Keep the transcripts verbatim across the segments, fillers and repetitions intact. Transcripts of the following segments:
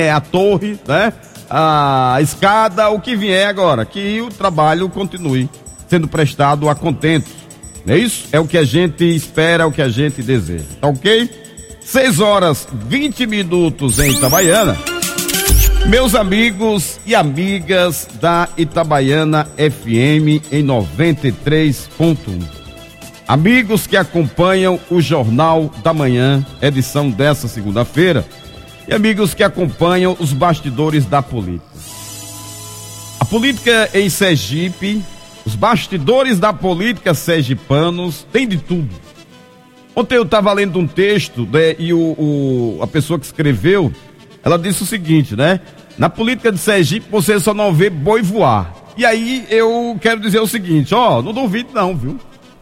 é a torre, né? A escada, o que vier agora, que o trabalho continue sendo prestado a contento. Não é isso? É o que a gente espera, é o que a gente deseja. Tá ok? seis horas, vinte minutos em Itabaiana. Meus amigos e amigas da Itabaiana F M em noventa e três ponto um. Amigos que acompanham o Jornal da Manhã, edição dessa segunda-feira, e amigos que acompanham os bastidores da política. A política em Sergipe, os bastidores da política sergipanos, tem de tudo. Ontem eu estava lendo um texto, né, e o, o, a pessoa que escreveu, ela disse o seguinte, né? Na política de Sergipe você só não vê boi voar. E aí eu quero dizer o seguinte, ó, não duvide não, viu?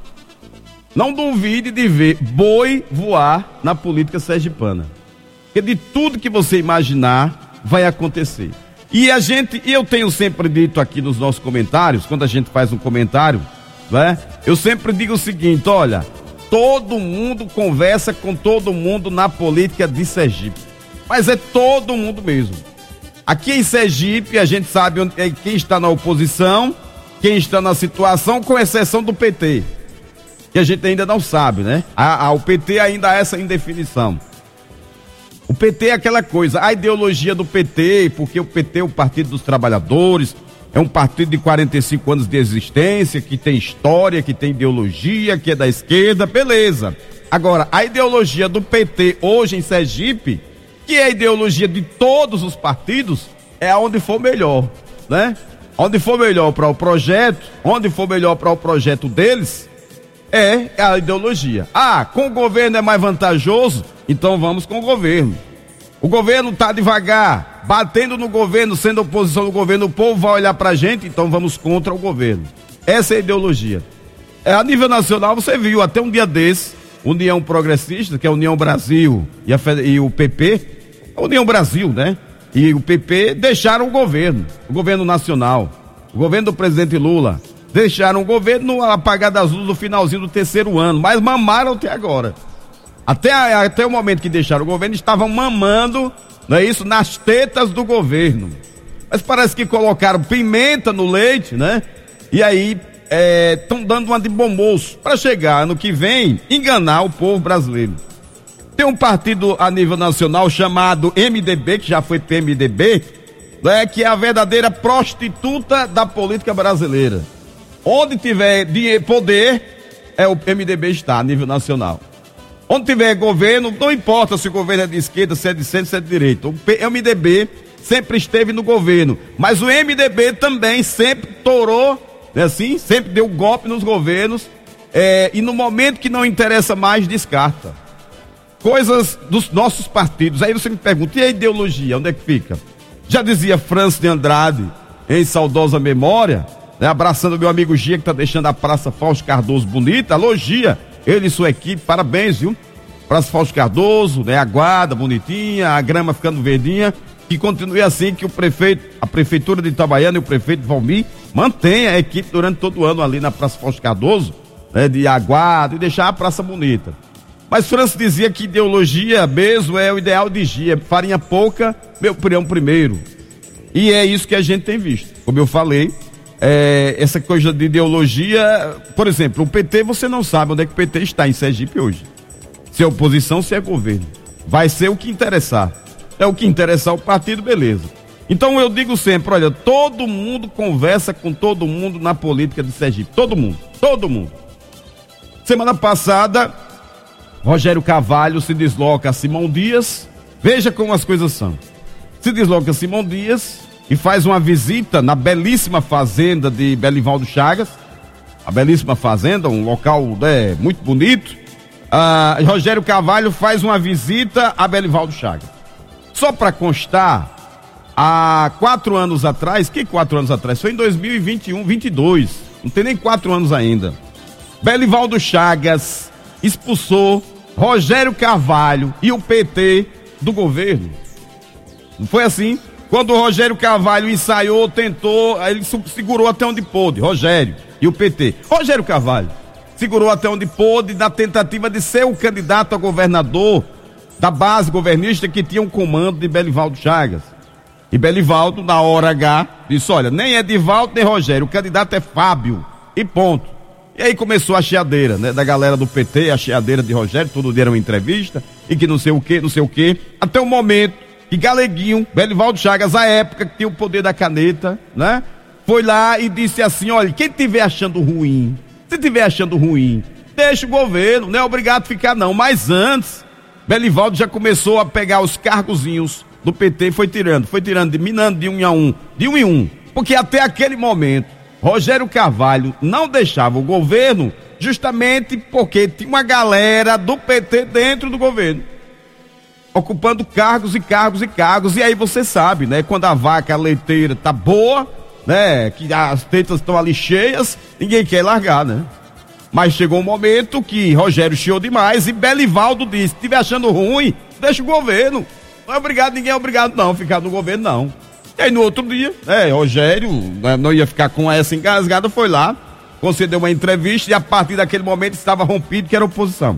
Não duvide de ver boi voar na política sergipana. Porque de tudo que você imaginar vai acontecer. E a gente, eu tenho sempre dito aqui nos nossos comentários, quando a gente faz um comentário, né? Eu sempre digo o seguinte, olha, todo mundo conversa com todo mundo na política de Sergipe. Mas é todo mundo mesmo. Aqui em Sergipe, a gente sabe onde, quem está na oposição, quem está na situação, com exceção do P T. Que a gente ainda não sabe, né? A, a, o P T ainda há essa indefinição. O P T é aquela coisa, a ideologia do P T, porque o P T é o Partido dos Trabalhadores, é um partido de quarenta e cinco anos de existência, que tem história, que tem ideologia, que é da esquerda, beleza. Agora, a ideologia do P T hoje em Sergipe, que é a ideologia de todos os partidos, é aonde for melhor, né? Onde for melhor para o projeto, onde for melhor para o projeto deles, é a ideologia. Ah, com o governo é mais vantajoso, então vamos com o governo. O governo tá devagar, batendo no governo, sendo oposição do governo, o povo vai olhar pra gente, então vamos contra o governo. Essa é a ideologia. É, a nível nacional, você viu, até um dia desse, União Progressista, que é a União Brasil e, a, e o P P, a União Brasil, né? E o P P deixaram o governo, o governo nacional, o governo do presidente Lula, deixaram o governo no apagar das luzes no finalzinho do terceiro ano, mas mamaram até agora. Até, até o momento que deixaram o governo, estavam mamando, não é isso, nas tetas do governo. Mas parece que colocaram pimenta no leite, né? E aí estão é, dando uma de bom moço para chegar ano que vem enganar o povo brasileiro. Tem um partido a nível nacional chamado M D B, que já foi P M D B, né, que é a verdadeira prostituta da política brasileira. Onde tiver poder, é o M D B está a nível nacional. Onde tiver governo, não importa se o governo é de esquerda, se é de centro, se é de direita. O M D B sempre esteve no governo, mas o M D B também sempre torou, né, assim, sempre deu golpe nos governos, é, e no momento que não interessa mais, descarta. Coisas dos nossos partidos. Aí você me pergunta, e a ideologia, onde é que fica? Já dizia Francis de Andrade, em saudosa memória, né, abraçando meu amigo Gia, que está deixando a Praça Fausto Cardoso bonita. Alô, Gia, ele e sua equipe, parabéns, viu? Praça Fausto Cardoso, né, a guarda bonitinha, a grama ficando verdinha, que continue assim, que o prefeito, a prefeitura de Itabaiana e o prefeito Valmir mantenha a equipe durante todo o ano ali na Praça Fausto Cardoso, né, de aguarda e deixar a praça bonita. Mas Francis dizia que ideologia mesmo é o ideal de Gia, farinha pouca, meu prião primeiro. E é isso que a gente tem visto. Como eu falei, é, essa coisa de ideologia, por exemplo, o P T, você não sabe onde é que o P T está em Sergipe hoje. Se é oposição, se é governo. Vai ser o que interessar. É o que interessar o partido, beleza. Então eu digo sempre, olha, todo mundo conversa com todo mundo na política de Sergipe. Todo mundo, todo mundo. Semana passada, Rogério Carvalho se desloca a Simão Dias. Veja como as coisas são. Se desloca a Simão Dias e faz uma visita na belíssima fazenda de Belivaldo Chagas. A belíssima fazenda, um local, né, muito bonito. Ah, Rogério Carvalho faz uma visita a Belivaldo Chagas. Só para constar, há quatro anos atrás, que quatro anos atrás? Foi em dois mil e vinte e um, vinte e dois. Não tem nem quatro anos ainda. Belivaldo Chagas expulsou Rogério Carvalho e o P T do governo. Não foi assim? Quando o Rogério Carvalho ensaiou, tentou, ele segurou até onde pôde, Rogério e o P T. Rogério Carvalho segurou até onde pôde na tentativa de ser o candidato a governador da base governista que tinha um comando de Belivaldo Chagas. E Belivaldo, na hora H, disse, olha, nem Edivaldo nem Rogério, o candidato é Fábio, e ponto. E aí começou a chiadeira, né, da galera do P T, a chiadeira de Rogério, todo dia era uma entrevista, e que não sei o que, não sei o que, até o momento que Galeguinho, Belivaldo Chagas, à época que tinha o poder da caneta, né, foi lá e disse assim, olha, quem estiver achando ruim, se estiver achando ruim, deixa o governo, não é obrigado a ficar não, mas antes, Belivaldo já começou a pegar os cargozinhos do P T, foi tirando, foi tirando, de minando de um em um, de um em um, porque até aquele momento, Rogério Carvalho não deixava o governo justamente porque tinha uma galera do P T dentro do governo, ocupando cargos e cargos e cargos, e aí você sabe, né, quando a vaca leiteira tá boa, né, que as tetas estão ali cheias, ninguém quer largar, né? Mas chegou um momento que Rogério chiou demais e Belivaldo disse, se estiver achando ruim, deixa o governo, não é obrigado, ninguém é obrigado não, ficar no governo não. E aí no outro dia, é, Rogério, né, não ia ficar com essa engasgada, foi lá, concedeu uma entrevista e a partir daquele momento estava rompido que era oposição.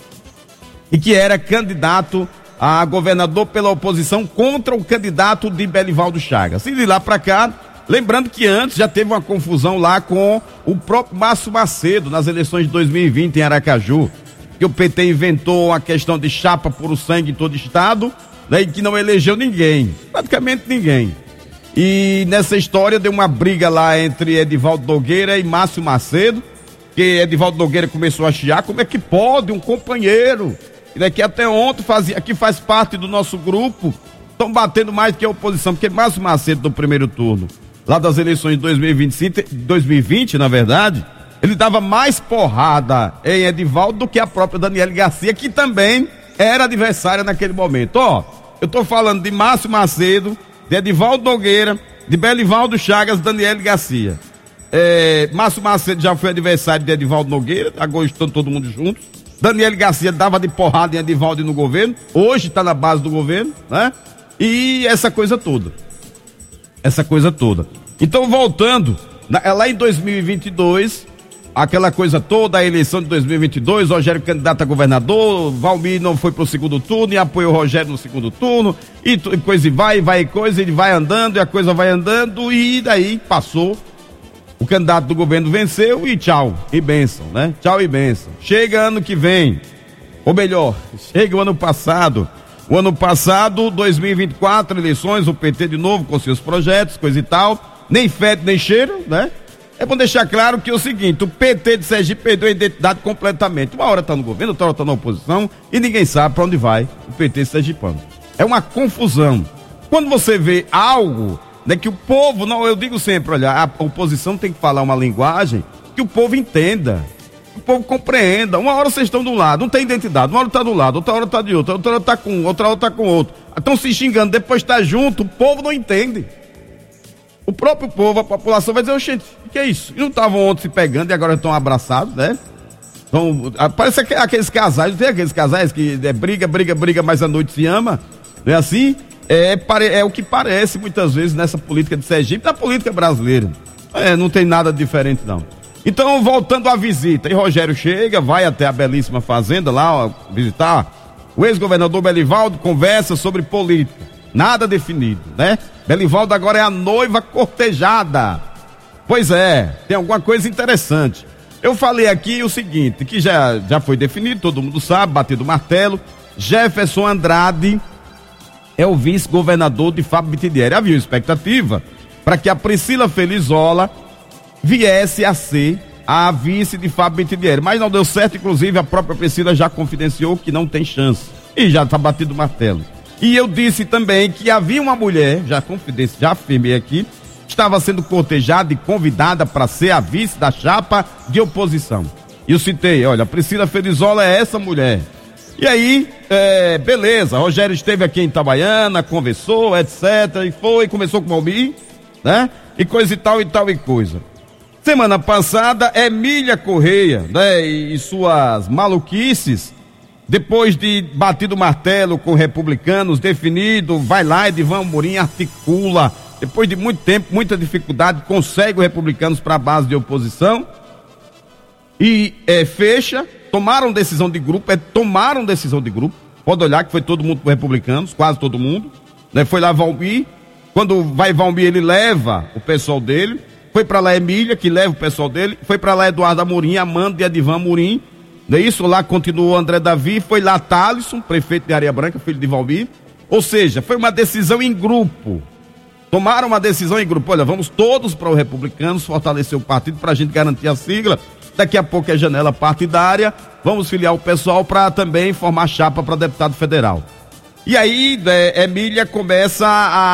E que era candidato a governador pela oposição contra o candidato de Belivaldo Chagas. E de lá para cá, lembrando que antes já teve uma confusão lá com o próprio Márcio Macedo nas eleições de dois mil e vinte em Aracaju, que o P T inventou a questão de chapa puro sangue em todo o estado, né, e que não elegeu ninguém, praticamente ninguém. E nessa história deu uma briga lá entre Edivaldo Nogueira e Márcio Macedo, que Edivaldo Nogueira começou a chiar, como é que pode um companheiro, que até ontem fazia, que faz parte do nosso grupo, estão batendo mais que a oposição, porque Márcio Macedo do primeiro turno, lá das eleições de dois mil e vinte e cinco, dois mil e vinte, na verdade, ele dava mais porrada em Edivaldo do que a própria Daniele Garcia, que também era adversária naquele momento. Ó, eu tô falando de Márcio Macedo, de Edivaldo Nogueira, de Belivaldo Chagas, Daniele Garcia. É, Márcio Macedo já foi adversário de Edivaldo Nogueira, agora estão todo mundo juntos. Daniele Garcia dava de porrada em Edivaldo e no governo, hoje está na base do governo, né? E essa coisa toda. Essa coisa toda. Então, voltando, lá em dois mil e vinte e dois, aquela coisa toda, a eleição de dois mil e vinte e dois, Rogério candidato a governador, Valmir não foi pro segundo turno e apoiou o Rogério no segundo turno, e, e coisa e vai, vai coisa, ele vai andando, e a coisa vai andando, e daí passou, o candidato do governo venceu e tchau, e bênção, né? Tchau e bênção. Chega ano que vem, ou melhor, chega o ano passado, o ano passado, dois mil e vinte e quatro, eleições, o P T de novo com seus projetos, coisa e tal, nem fede nem cheira, né? É bom deixar claro que é o seguinte, o P T de Sergipe perdeu a identidade completamente. Uma hora tá no governo, outra hora tá na oposição e ninguém sabe para onde vai o P T sergipano. É uma confusão. Quando você vê algo, né, que o povo, não, eu digo sempre, olha, a oposição tem que falar uma linguagem que o povo entenda, que o povo compreenda. Uma hora vocês estão de um lado, não tem identidade, uma hora tá do lado, outra hora tá de outro, outra hora tá com um, outra hora tá com outro. Estão se xingando, depois tá junto, o povo não entende. O próprio povo, a população vai dizer, gente, o que é isso? E não estavam ontem se pegando e agora estão abraçados, né? Então, parece aqueles casais, não tem aqueles casais que é briga, briga, briga, mas à noite se ama, não é assim? É, é o que parece muitas vezes nessa política de Sergipe, na política brasileira. É, não tem nada diferente não. Então, voltando à visita, e Rogério chega, vai até a belíssima fazenda lá, ó, visitar o ex-governador Belivaldo, conversa sobre política. Nada definido, né? Belivaldo agora é a noiva cortejada. Pois é, tem alguma coisa interessante. Eu falei aqui o seguinte, que já, já foi definido, todo mundo sabe, batido o martelo, Jefferson Andrade é o vice-governador de Fábio Bittigieri. Havia expectativa para que a Priscila Felizola viesse a ser a vice de Fábio Bittigieri, mas não deu certo, inclusive a própria Priscila já confidenciou que não tem chance, e já está batido o martelo. E eu disse também que havia uma mulher, já confidenciei, já afirmei aqui, estava sendo cortejada e convidada para ser a vice da chapa de oposição. E eu citei, olha, a Priscila Felizola é essa mulher. E aí, é, beleza, Rogério esteve aqui em Itabaiana, conversou, etcétera, e foi, começou com o Valmir, né? E coisa e tal e tal e coisa. Semana passada, Emília Correia, né? E, e suas maluquices, depois de batido o martelo com republicanos, definido, vai lá, Edivan Amorim articula, depois de muito tempo, muita dificuldade, consegue os republicanos para a base de oposição e é, fecha, tomaram decisão de grupo, é, tomaram decisão de grupo, Pode olhar que foi todo mundo por Republicanos, quase todo mundo, né? Foi lá Valmir, quando vai Valmir ele leva o pessoal dele, foi para lá Emília, que leva o pessoal dele, foi para lá Eduardo Amorim, Amanda e Edivan Amorim, não é isso? Lá continuou André Davi, foi lá Thalisson, prefeito de Areia Branca, filho de Valmir, ou seja, foi uma decisão em grupo, tomaram uma decisão em grupo, olha, vamos todos para o Republicanos, fortalecer o partido para a gente garantir a sigla, daqui a pouco é janela partidária, vamos filiar o pessoal para também formar chapa para deputado federal. E aí, é, Emília começa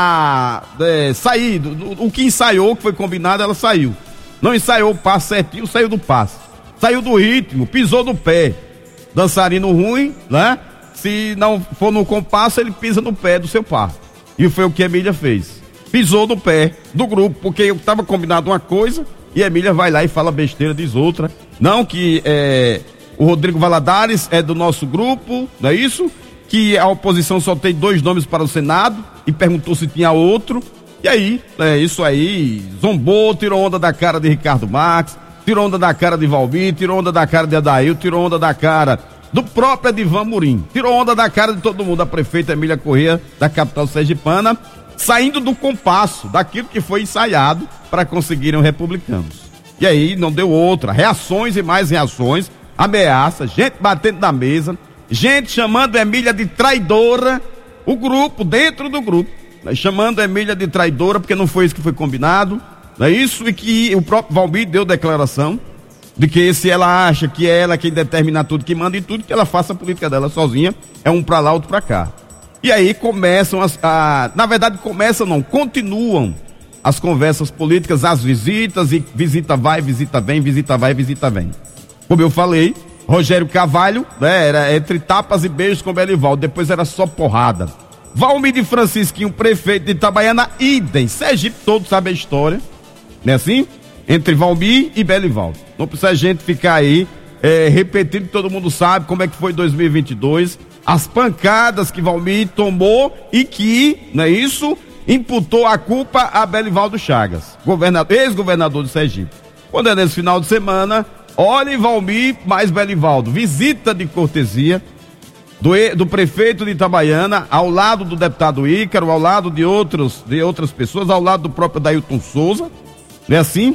a é, sair, do, o que ensaiou, que foi combinado, ela saiu. Não ensaiou o passo certinho, saiu do passo. Saiu do ritmo, pisou no pé. Dançarino ruim, né? Se não for no compasso, ele pisa no pé do seu par. E foi o que Emília fez. Pisou no pé do grupo, porque estava combinado uma coisa, e Emília vai lá e fala besteira, diz outra. Não que é, o Rodrigo Valadares é do nosso grupo, não é isso? Que a oposição só tem dois nomes para o Senado e perguntou se tinha outro. E aí, é isso aí, zombou, tirou onda da cara de Ricardo Marques, tirou onda da cara de Valmir, tirou onda da cara de Adail, tirou onda da cara do próprio Edivan Amorim, tirou onda da cara de todo mundo, a prefeita Emília Corrêa, da capital sergipana, saindo do compasso, daquilo que foi ensaiado para conseguirem os republicanos. E aí não deu outra, reações e mais reações, ameaças, gente batendo na mesa, gente chamando Emília de traidora, o grupo, dentro do grupo, né, chamando Emília de traidora, porque não foi isso que foi combinado, não é isso? E que o próprio Valmir deu declaração de que se ela acha que é ela quem determina tudo, que manda em tudo, que ela faça a política dela sozinha, é um pra lá, outro pra cá. E aí começam as, a, na verdade começam não, continuam as conversas políticas, as visitas, e visita vai, visita vem, visita vai, visita vem. Como eu falei, Rogério Carvalho, né, era entre tapas e beijos com Belivaldo, depois era só porrada. Valmir de Francisquinho, prefeito de Itabaiana, idem, Sergipe todo sabe a história, não é assim? Entre Valmir e Belivaldo. Não precisa a gente ficar aí é, repetindo, todo mundo sabe como é que foi dois mil e vinte e dois, as pancadas que Valmir tomou e que, não é isso, imputou a culpa a Belivaldo Chagas, governador, ex-governador de Sergipe. Quando é nesse final de semana, olha Valmir mais Belivaldo, visita de cortesia do, do prefeito de Itabaiana, ao lado do deputado Ícaro, ao lado de, outros, de outras pessoas, ao lado do próprio Dailton Souza, não é assim?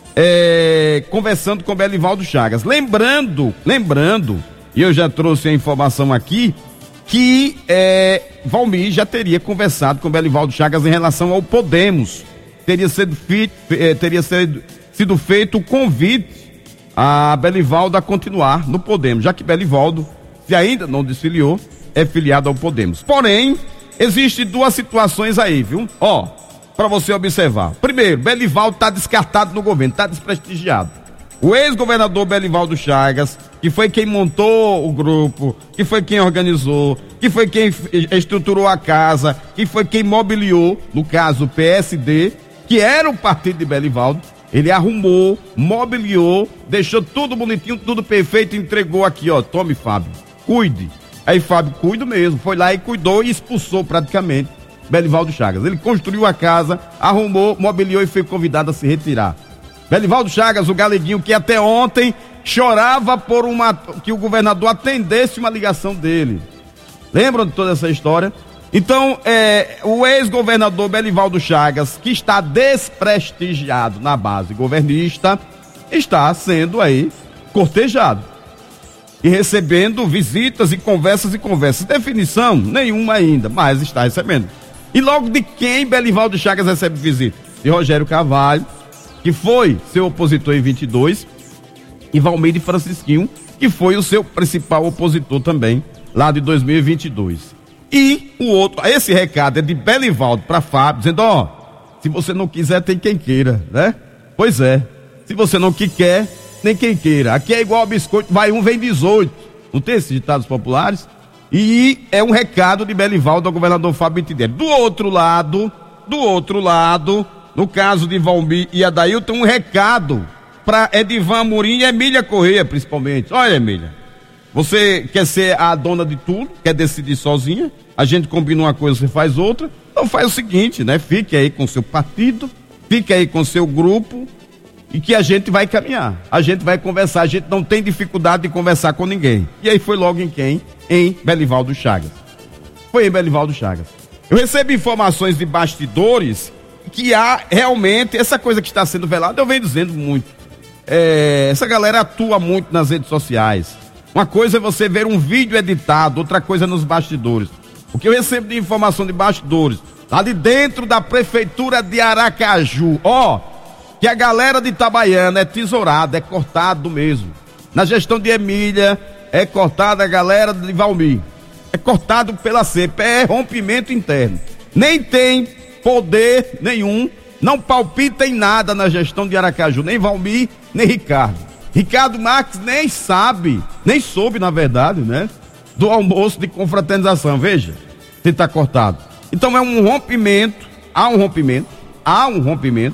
É, conversando com Belivaldo Chagas. Lembrando, lembrando, e eu já trouxe a informação aqui, que é, Valmir já teria conversado com Belivaldo Chagas em relação ao Podemos. Teria sido, fi, eh, teria sido, sido feito o convite a Belivaldo a continuar no Podemos, já que Belivaldo, se ainda não desfiliou, é filiado ao Podemos. Porém, existem duas situações aí, viu? Ó, para você observar. Primeiro, Belivaldo está descartado no governo, está desprestigiado. O ex-governador Belivaldo Chagas, que foi quem montou o grupo, que foi quem organizou, que foi quem estruturou a casa, que foi quem mobiliou, no caso o P S D, que era o partido de Belivaldo, ele arrumou, mobiliou, deixou tudo bonitinho, tudo perfeito, entregou aqui, ó, tome Fábio, cuide. Aí Fábio, cuido mesmo, foi lá e cuidou e expulsou praticamente Belivaldo Chagas. Ele construiu a casa, arrumou, mobiliou e foi convidado a se retirar. Belivaldo Chagas, o galeguinho que até ontem chorava por uma, que o governador atendesse uma ligação dele. Lembram de toda essa história? Então, é, o ex-governador Belivaldo Chagas, que está desprestigiado na base governista, está sendo aí cortejado e recebendo visitas e conversas e conversas. Definição, nenhuma ainda, mas está recebendo. E logo de quem Belivaldo Chagas recebe visita? De Rogério Carvalho, que foi seu opositor em vinte e dois, e Valmir de Francisquinho, que foi o seu principal opositor também, lá de dois mil e vinte e dois. E o outro, esse recado é de Belivaldo para Fábio, dizendo, ó, se você não quiser, tem quem queira, né? Pois é, se você não que quer, nem quem queira. Aqui é igual ao biscoito, vai um, vem dezoito. Não tem esses ditados populares? E é um recado de Belivaldo ao governador Fábio Bittencourt. Do outro lado, do outro lado, no caso de Valmir e Adailton, um recado para Edivan Amorim e Emília Corrêa, principalmente. Olha, Emília, você quer ser a dona de tudo, quer decidir sozinha, a gente combina uma coisa, você faz outra, então faz o seguinte, né? Fique aí com seu partido, fique aí com seu grupo, e que a gente vai caminhar, a gente vai conversar, a gente não tem dificuldade de conversar com ninguém. E aí foi logo em quem? Em Belivaldo Chagas. Foi em Belivaldo Chagas. Eu recebi informações de bastidores que há realmente essa coisa que está sendo velada, eu venho dizendo muito. É, essa galera atua muito nas redes sociais. Uma coisa é você ver um vídeo editado, outra coisa é nos bastidores. O que eu recebo de informação de bastidores, lá de dentro da prefeitura de Aracaju, ó, que a galera de Itabaiana é tesourada, é cortado mesmo. Na gestão de Emília, é cortada a galera de Valmir. É cortado pela C P, é rompimento interno. Nem tem poder nenhum, não palpita em nada na gestão de Aracaju, nem Valmir, nem Ricardo. Ricardo Marques nem sabe, nem soube, na verdade, né, do almoço de confraternização, veja, se está cortado. Então é um rompimento, há um rompimento, há um rompimento,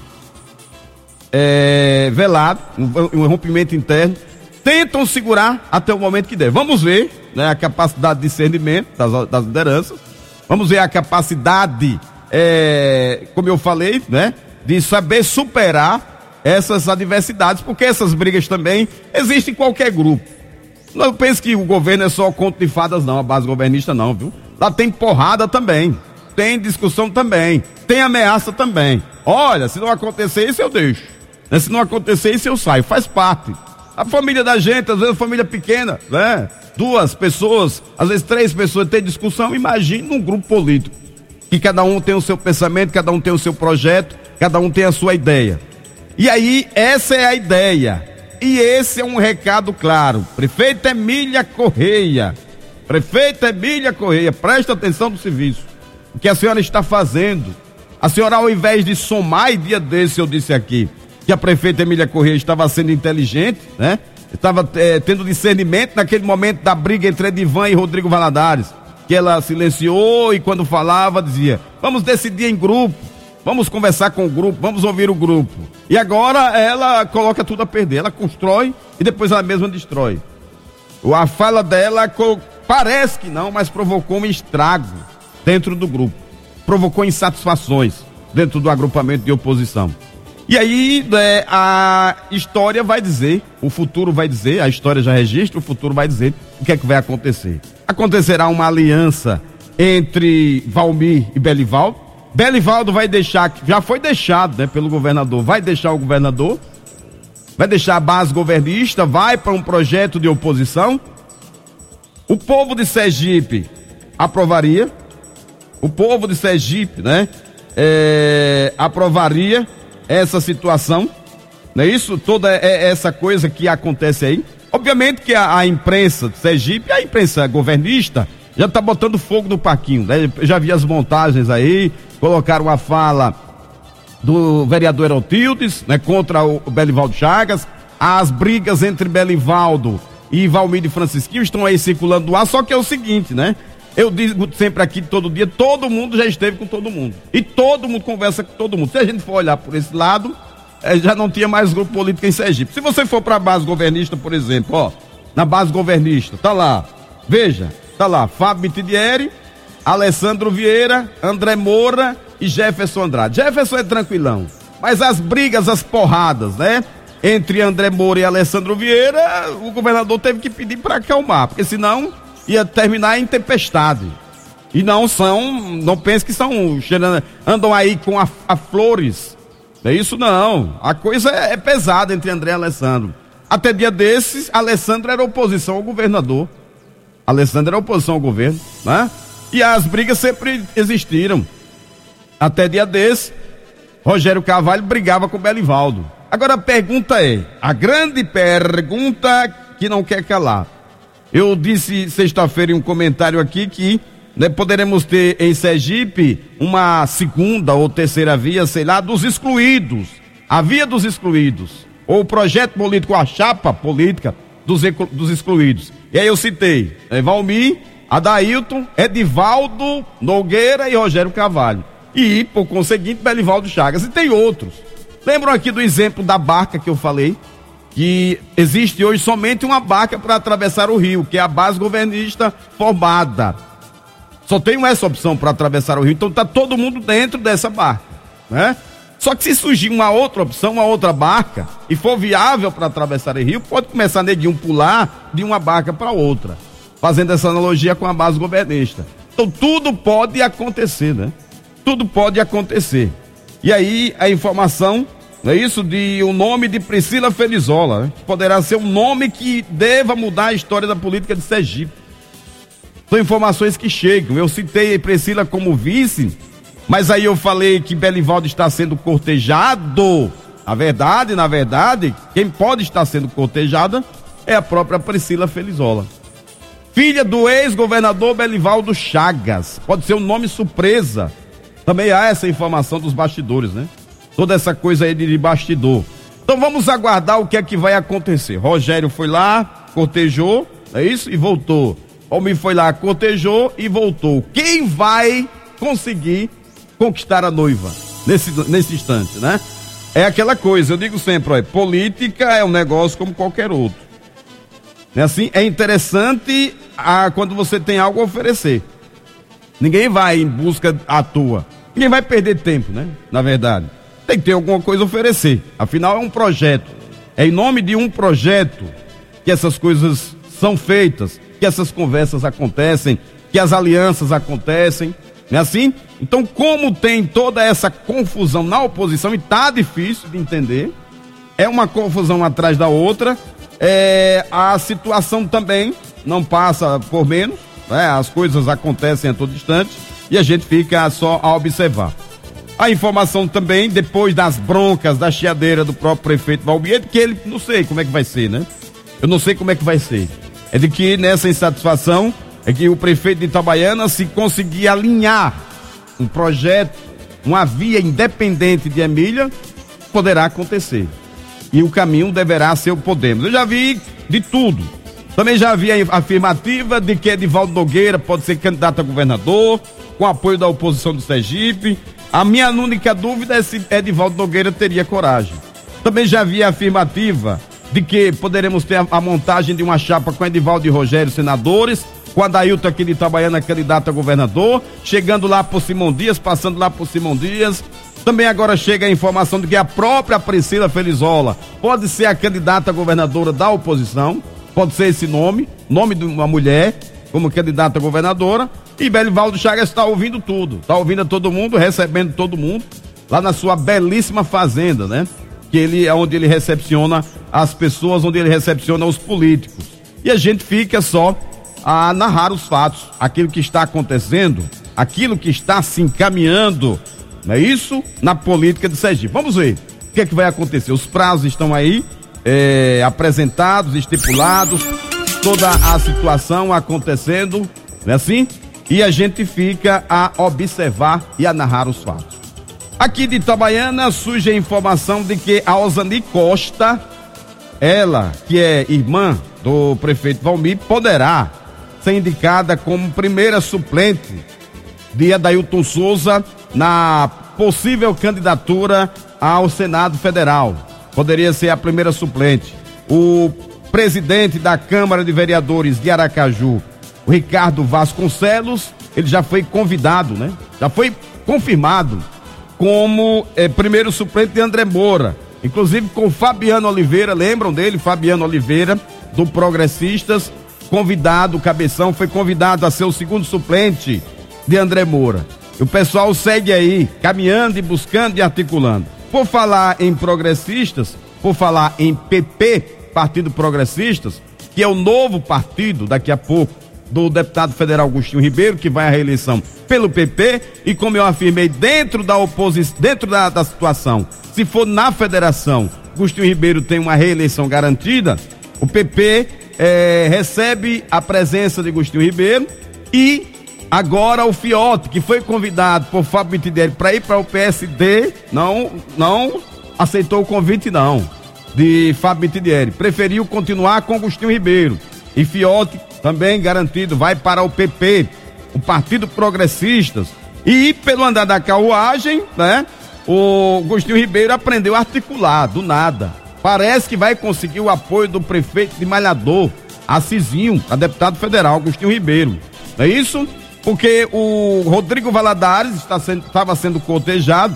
é, velado, um, um rompimento interno, tentam segurar até o momento que der. Vamos ver, né, a capacidade de discernimento das, das lideranças, vamos ver a capacidade, é, como eu falei, né, de saber superar essas adversidades, porque essas brigas também existem em qualquer grupo. Não pense que o governo é só conto de fadas, não, a base governista não, viu? Lá tem porrada também, tem discussão também, tem ameaça também. Olha, se não acontecer isso eu deixo, né? Se não acontecer isso eu saio, faz parte. A família da gente, às vezes a família pequena, né? Duas pessoas, às vezes três pessoas tem discussão, imagine num grupo político, que cada um tem o seu pensamento, cada um tem o seu projeto, cada um tem a sua ideia. E aí, essa é a ideia. E esse é um recado claro. Prefeita Emília Correia. Prefeita Emília Correia, presta atenção no serviço. O que a senhora está fazendo? A senhora, ao invés de somar, e dia desse eu disse aqui, que a prefeita Emília Correia estava sendo inteligente, né? Estava é, tendo discernimento naquele momento da briga entre Edivan e Rodrigo Valadares, que ela silenciou e quando falava dizia, vamos decidir em grupo. Vamos conversar com o grupo, vamos ouvir o grupo. E agora ela coloca tudo a perder. Ela constrói e depois ela mesma destrói. A fala dela parece que não, mas provocou um estrago dentro do grupo. Provocou insatisfações dentro do agrupamento de oposição. E aí é, a história vai dizer, o futuro vai dizer, a história já registra, o futuro vai dizer o que é que vai acontecer. Acontecerá uma aliança entre Valmir e Belivaldo. Belivaldo vai deixar, já foi deixado, né, pelo governador, vai deixar o governador, vai deixar a base governista, vai para um projeto de oposição. O povo de Sergipe aprovaria, o povo de Sergipe, né, é, aprovaria essa situação, não é isso? Toda essa coisa que acontece aí. Obviamente que a, a imprensa de Sergipe, a imprensa governista, já está botando fogo no parquinho, né? Eu já vi as montagens aí, colocaram a fala do vereador Herotildes, né, contra o Belivaldo Chagas, as brigas entre Belivaldo e Valmir de Francisquinho estão aí circulando no ar, só que é o seguinte, né? Eu digo sempre aqui, todo dia, todo mundo já esteve com todo mundo, e todo mundo conversa com todo mundo. Se a gente for olhar por esse lado, eh, já não tinha mais grupo político em Sergipe. Se você for para a base governista, por exemplo, ó, na base governista, tá lá, veja, tá lá, Fábio Mitidieri, Alessandro Vieira, André Moura e Jefferson Andrade. Jefferson é tranquilão, mas as brigas, as porradas, né, entre André Moura e Alessandro Vieira, o governador teve que pedir para acalmar, porque senão ia terminar em tempestade. E não são, não pense que são, andam aí com a, a flores, não é isso não, a coisa é, é pesada entre André e Alessandro. Até dia desses, Alessandro era oposição ao governador, Alessandro era oposição ao governo, né? E as brigas sempre existiram. Até dia desse, Rogério Carvalho brigava com Belivaldo. Agora a pergunta é, a grande pergunta que não quer calar. Eu disse sexta-feira em um comentário aqui que, né, poderemos ter em Sergipe uma segunda ou terceira via, sei lá, dos excluídos. A via dos excluídos. Ou o projeto político, a chapa política dos, dos excluídos. E aí eu citei é, Valmir, Adailton, Edivaldo Nogueira e Rogério Carvalho. E, por conseguinte, Belivaldo Chagas. E tem outros. Lembram aqui do exemplo da barca que eu falei? Que existe hoje somente uma barca para atravessar o rio, que é a base governista formada. Só tem essa opção para atravessar o rio, então está todo mundo dentro dessa barca, né? Só que se surgir uma outra opção, uma outra barca, e for viável para atravessar o rio, pode começar neguinho pular de uma barca para outra, fazendo essa analogia com a base governista. Então tudo pode acontecer, né? Tudo pode acontecer. E aí a informação, não é isso, de o nome de Priscila Felizola, né? Poderá ser um nome que deva mudar a história da política de Sergipe. São informações que chegam. Eu citei Priscila como vice, mas aí eu falei que Belivaldo está sendo cortejado. Na verdade, na verdade, quem pode estar sendo cortejada é a própria Priscila Felizola, filha do ex-governador Belivaldo Chagas. Pode ser um nome surpresa. Também há essa informação dos bastidores, né? Toda essa coisa aí de bastidor. Então vamos aguardar o que é que vai acontecer. Rogério foi lá, cortejou, é isso? E voltou. Homem foi lá, cortejou e voltou. Quem vai conseguir conquistar a noiva nesse, nesse instante, né? É aquela coisa, eu digo sempre, ó, política é um negócio como qualquer outro. É assim, é interessante a, quando você tem algo a oferecer. Ninguém vai em busca à toa. Ninguém vai perder tempo, né? Na verdade. Tem que ter alguma coisa a oferecer. Afinal, é um projeto. É em nome de um projeto que essas coisas são feitas, que essas conversas acontecem, que as alianças acontecem. Não é assim? Então, como tem toda essa confusão na oposição, e tá difícil de entender, é uma confusão atrás da outra, é, a situação também não passa por menos, né? As coisas acontecem a todo instante e a gente fica só a observar. A informação também, depois das broncas, da chiadeira do próprio prefeito Valmir, que ele, não sei como é que vai ser, né? Eu não sei como é que vai ser. É de que nessa insatisfação, é que o prefeito de Itabaiana, se conseguir alinhar um projeto, uma via independente de Emília, poderá acontecer. E o caminho deverá ser o Podemos. Eu já vi de tudo. Também já vi a afirmativa de que Edivaldo Nogueira pode ser candidato a governador, com apoio da oposição do Sergipe. A minha única dúvida é se Edivaldo Nogueira teria coragem. Também já vi a afirmativa de que poderemos ter a, a montagem de uma chapa com Edivaldo e Rogério, senadores, com a Dailton aqui de Itabaiana, candidato a governador, chegando lá por Simão Dias, passando lá por Simão Dias. Também agora chega a informação de que a própria Priscila Felizola pode ser a candidata a governadora da oposição, pode ser esse nome, nome de uma mulher como candidata a governadora, e Belivaldo Chagas está ouvindo tudo, está ouvindo a todo mundo, recebendo todo mundo, lá na sua belíssima fazenda, né? Que ele é onde ele recepciona as pessoas, onde ele recepciona os políticos. E a gente fica só a narrar os fatos, aquilo que está acontecendo, aquilo que está se encaminhando, não é isso? Na política de Sergipe. Vamos ver o que é que vai acontecer. Os prazos estão aí, é, apresentados, estipulados, toda a situação acontecendo, não é assim? E a gente fica a observar e a narrar os fatos. Aqui de Itabaiana surge a informação de que a Osani Costa, ela que é irmã do prefeito Valmir, poderá ser indicada como primeira suplente de Adailton Souza na possível candidatura ao Senado Federal. Poderia ser a primeira suplente. O presidente da Câmara de Vereadores de Aracaju, o Ricardo Vasconcelos, ele já foi convidado, né? Já foi confirmado como eh, primeiro suplente de André Moura, inclusive com Fabiano Oliveira, lembram dele? Fabiano Oliveira, do Progressistas, convidado, o Cabeção foi convidado a ser o segundo suplente de André Moura. E o pessoal segue aí, caminhando e buscando e articulando. Por falar em Progressistas, por falar em P P, Partido Progressistas, que é o novo partido, daqui a pouco, do deputado federal Agostinho Ribeiro, que vai à reeleição pelo P P, e como eu afirmei, dentro da oposição, dentro da, da situação, se for na federação, Agostinho Ribeiro tem uma reeleição garantida, o P P eh, recebe a presença de Agostinho Ribeiro, e agora o Fiote, que foi convidado por Fábio Mitidieri para ir para o P S D, não, não aceitou o convite não, de Fábio Mitidieri, preferiu continuar com Agostinho Ribeiro, e Fiote também garantido, vai para o P P, o Partido Progressistas. E pelo andar da carruagem, né? O Agostinho Ribeiro aprendeu a articular, do nada. Parece que vai conseguir o apoio do prefeito de Malhador, Assisinho, a deputado federal, Agostinho Ribeiro. Não é isso? Porque o Rodrigo Valadares está sendo, estava sendo cotejado,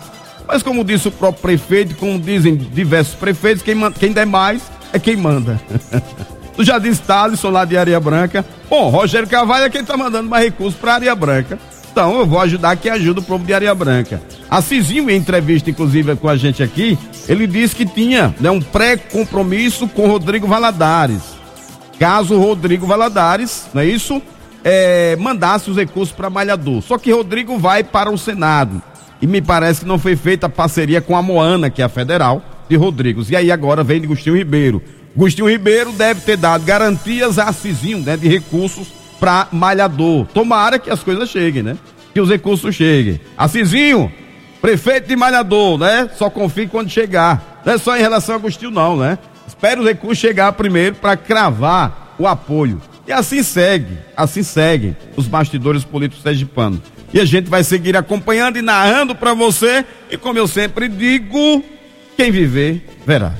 Mas como disse o próprio prefeito, como dizem diversos prefeitos, quem, manda, quem der mais é quem manda. Tu já disse, Thaleson, lá de Areia Branca. Bom, Rogério Carvalho é quem tá mandando mais recursos pra Areia Branca. Então eu vou ajudar quem ajuda o povo de Areia Branca. A Cizinho, em entrevista inclusive com a gente aqui, ele disse que tinha, né, um pré-compromisso com Rodrigo Valadares. Caso Rodrigo Valadares, não é isso? É, mandasse os recursos para Malhador. Só que Rodrigo vai para o Senado. E me parece que não foi feita a parceria com a Moana, que é a federal, de Rodrigues. E aí agora vem de Agostinho Ribeiro. Agostinho Ribeiro deve ter dado garantias a Cizinho, né, de recursos para Malhador. Tomara que as coisas cheguem, né? Que os recursos cheguem. Cizinho, prefeito de Malhador, né? Só confie quando chegar. Não é só em relação a Agostinho, não, né? Espera os recursos chegar primeiro para cravar o apoio. E assim segue, assim seguem os bastidores políticos sergipanos. E a gente vai seguir acompanhando e narrando para você. E como eu sempre digo, quem viver, verá.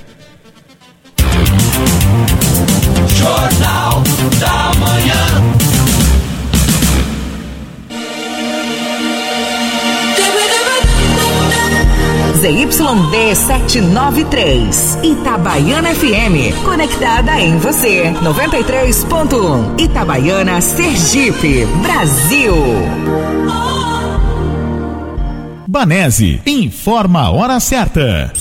Jornal da Manhã. Z Y D setecentos e noventa e três, Itabaiana F M, conectada em você, noventa e três ponto um, Itabaiana, Sergipe, Brasil. Banese, informa a hora certa.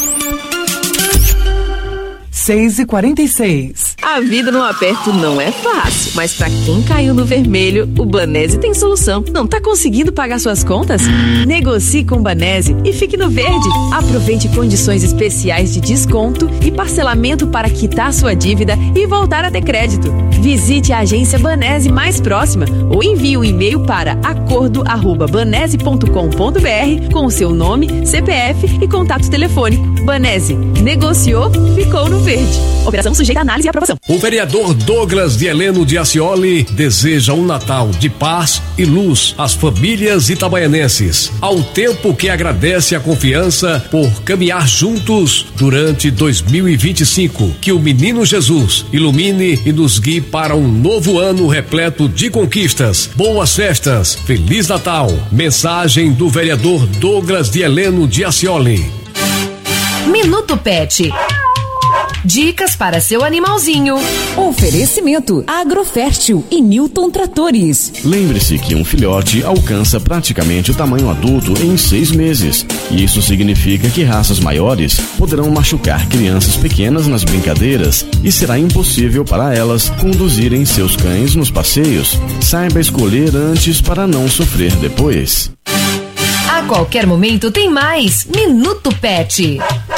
seis e quarenta e seis. A vida no aperto não é fácil, mas pra quem caiu no vermelho, o Banese tem solução. Não tá conseguindo pagar suas contas? Negocie com o Banese e fique no verde. Aproveite condições especiais de desconto e parcelamento para quitar sua dívida e voltar a ter crédito. Visite a agência Banese mais próxima ou envie um e-mail para acordo arroba banese ponto com ponto br com o seu nome, C P F e contato telefônico. Banese, negociou, ficou no verde. Operação sujeita a análise e aprovação. O vereador Douglas de Heleno de Ascioli deseja um Natal de paz e luz às famílias itabaianenses, ao tempo que agradece a confiança por caminhar juntos durante dois mil e vinte e cinco. Que o menino Jesus ilumine e nos guie para um novo ano repleto de conquistas. Boas festas, Feliz Natal. Mensagem do vereador Douglas de Heleno de Ascioli. Minuto Pet. Dicas para seu animalzinho. Oferecimento Agrofértil e Newton Tratores. Lembre-se que um filhote alcança praticamente o tamanho adulto em seis meses. Isso significa que raças maiores poderão machucar crianças pequenas nas brincadeiras e será impossível para elas conduzirem seus cães nos passeios. Saiba escolher antes para não sofrer depois. A qualquer momento tem mais Minuto Pet.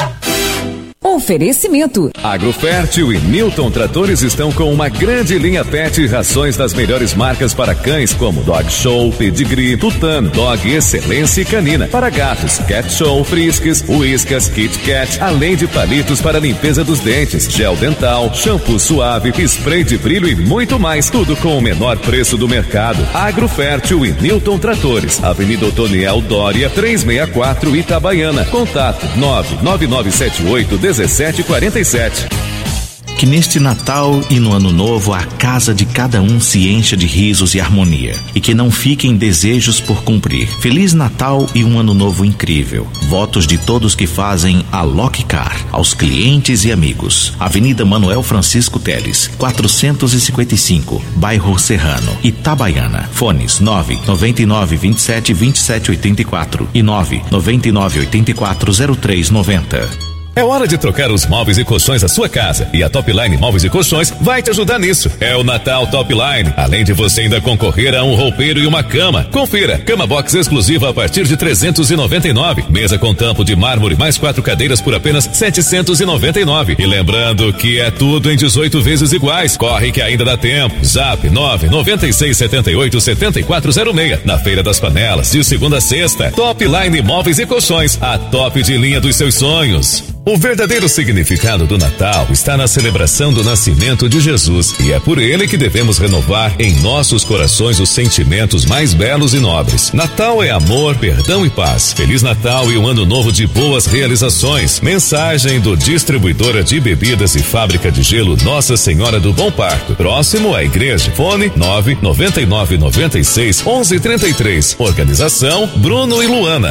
Oferecimento Agrofértil e Newton Tratores estão com uma grande linha pet e rações das melhores marcas para cães como Dog Show, Pedigree, Tutan, Dog Excelência e Canina. Para gatos, Cat Show, Friskies, Whiskas, Kit Kat, além de palitos para limpeza dos dentes, gel dental, shampoo suave, spray de brilho e muito mais. Tudo com o menor preço do mercado. Agrofértil e Newton Tratores, Avenida Otoniel Dória, trezentos e sessenta e quatro, Itabaiana. Contato nove nove nove sete oito dezessete quarenta e sete. Que neste Natal e no Ano Novo a casa de cada um se encha de risos e harmonia e que não fiquem desejos por cumprir. Feliz Natal e um Ano Novo incrível. Votos de todos que fazem a Lockcar, aos clientes e amigos. Avenida Manuel Francisco Teles, quatrocentos e cinquenta e cinco, Bairro Serrano, Itabaiana. Fones nove nove nove vinte e sete vinte e sete oitenta e quatro e nove nove nove oitenta e quatro zero três noventa. É hora de trocar os móveis e colchões da sua casa. E a Topline Móveis e Colchões vai te ajudar nisso. É o Natal Topline. Além de você ainda concorrer a um roupeiro e uma cama. Confira. Cama box exclusiva a partir de trezentos e noventa e nove. Mesa com tampo de mármore mais quatro cadeiras por apenas setecentos e noventa e nove. E lembrando que é tudo em dezoito vezes iguais. Corre que ainda dá tempo. Zap nove nove seis sete oito sete quatro zero seis. Na Feira das Panelas, de segunda a sexta. Topline Móveis e Colchões. A top de linha dos seus sonhos. O verdadeiro significado do Natal está na celebração do nascimento de Jesus e é por ele que devemos renovar em nossos corações os sentimentos mais belos e nobres. Natal é amor, perdão e paz. Feliz Natal e um ano novo de boas realizações. Mensagem do Distribuidora de Bebidas e Fábrica de Gelo Nossa Senhora do Bom Parto, próximo à igreja. Fone nove nove nove nove seis um um três três. Organização Bruno e Luana.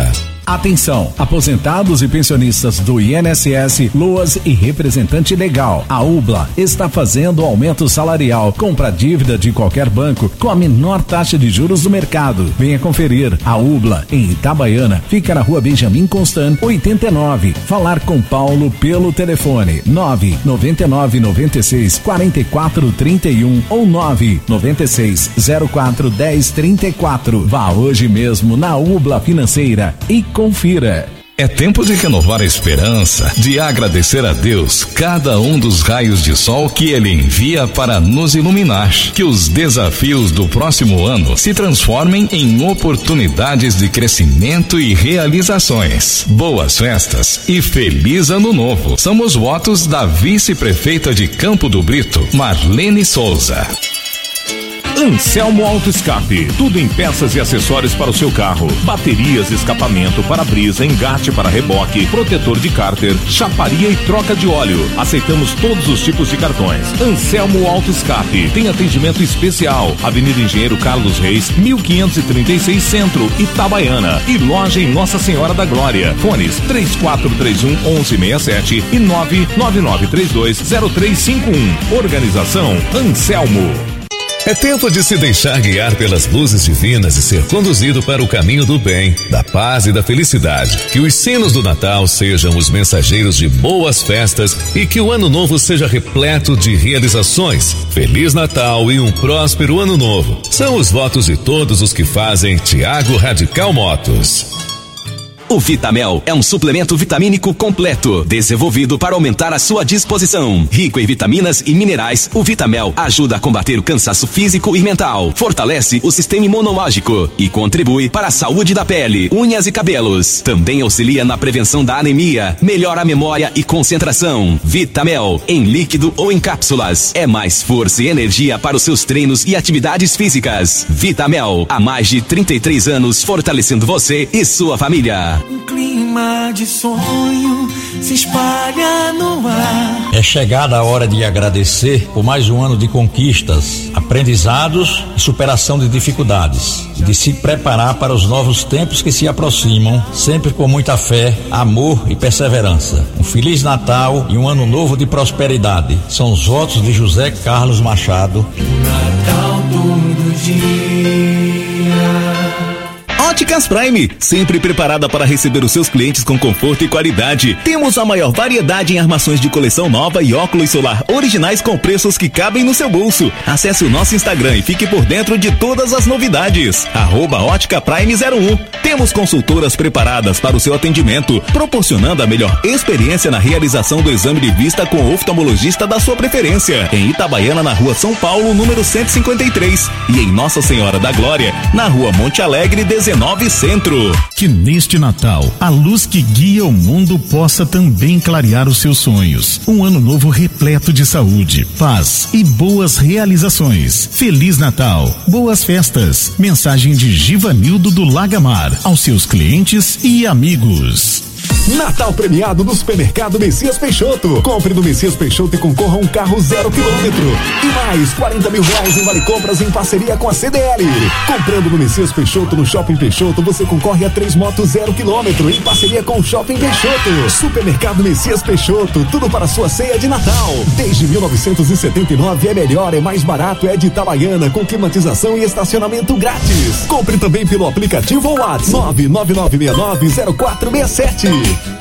Atenção, aposentados e pensionistas do I N S S, L O A S e representante legal. A UBLA está fazendo aumento salarial. Compra dívida de qualquer banco com a menor taxa de juros do mercado. Venha conferir. A UBLA, em Itabaiana, fica na rua Benjamin Constant, oitenta e nove. Falar com Paulo pelo telefone nove nove nove nove seis quatro quatro três um ou nove nove seis zero quatro um zero três quatro. Vá hoje mesmo na UBLA Financeira e confira. É tempo de renovar a esperança, de agradecer a Deus cada um dos raios de sol que Ele envia para nos iluminar. Que os desafios do próximo ano se transformem em oportunidades de crescimento e realizações. Boas festas e feliz ano novo. São os votos da vice-prefeita de Campo do Brito, Marlene Souza. Anselmo Auto Escape, tudo em peças e acessórios para o seu carro, baterias, escapamento, para-brisa, engate para reboque, protetor de cárter, chaparia e troca de óleo. Aceitamos todos os tipos de cartões. Anselmo Auto Escape tem atendimento especial, Avenida Engenheiro Carlos Reis, mil quinhentos e trinta e seis Centro, Itabaiana, e loja em Nossa Senhora da Glória. Fones três quatro três um, um um seis sete e nove nove nove três dois zero três cinco um. Organização Anselmo. É tempo de se deixar guiar pelas luzes divinas e ser conduzido para o caminho do bem, da paz e da felicidade. Que os sinos do Natal sejam os mensageiros de boas festas e que o ano novo seja repleto de realizações. Feliz Natal e um próspero ano novo. São os votos de todos os que fazem Tiago Radical Motos. O Vitamel é um suplemento vitamínico completo, desenvolvido para aumentar a sua disposição. Rico em vitaminas e minerais, o Vitamel ajuda a combater o cansaço físico e mental, fortalece o sistema imunológico e contribui para a saúde da pele, unhas e cabelos. Também auxilia na prevenção da anemia, melhora a memória e concentração. Vitamel, em líquido ou em cápsulas, é mais força e energia para os seus treinos e atividades físicas. Vitamel, há mais de trinta e três anos, fortalecendo você e sua família. Um clima de sonho se espalha no ar. É chegada a hora de agradecer por mais um ano de conquistas, aprendizados e superação de dificuldades. E de se preparar para os novos tempos que se aproximam, sempre com muita fé, amor e perseverança. Um Feliz Natal e um ano novo de prosperidade. São os votos de José Carlos Machado. Natal todo dia. Óticas Prime, sempre preparada para receber os seus clientes com conforto e qualidade. Temos a maior variedade em armações de coleção nova e óculos solar originais com preços que cabem no seu bolso. Acesse o nosso Instagram e fique por dentro de todas as novidades. Arroba Ótica Prime zero um. Temos consultoras preparadas para o seu atendimento, proporcionando a melhor experiência na realização do exame de vista com o oftalmologista da sua preferência. Em Itabaiana, na rua São Paulo, número cento e cinquenta e três. E em Nossa Senhora da Glória, na rua Monte Alegre, dezenove Centro. Que neste Natal, a luz que guia o mundo possa também clarear os seus sonhos. Um ano novo repleto de saúde, paz e boas realizações. Feliz Natal, boas festas. Mensagem de Givanildo do Lagamar, aos seus clientes e amigos. Natal premiado no Supermercado Messias Peixoto. Compre no Messias Peixoto e concorra a um carro zero quilômetro. E mais quarenta mil reais em vale compras em parceria com a C D L. Comprando no Messias Peixoto no Shopping Peixoto, você concorre a três motos zero quilômetro em parceria com o Shopping Peixoto. Supermercado Messias Peixoto, tudo para sua ceia de Natal. Desde mil novecentos e setenta e nove é melhor, é mais barato, é de Itabaiana, com climatização e estacionamento grátis. Compre também pelo aplicativo ou WhatsApp nove nove nove seis nove zero quatro seis sete.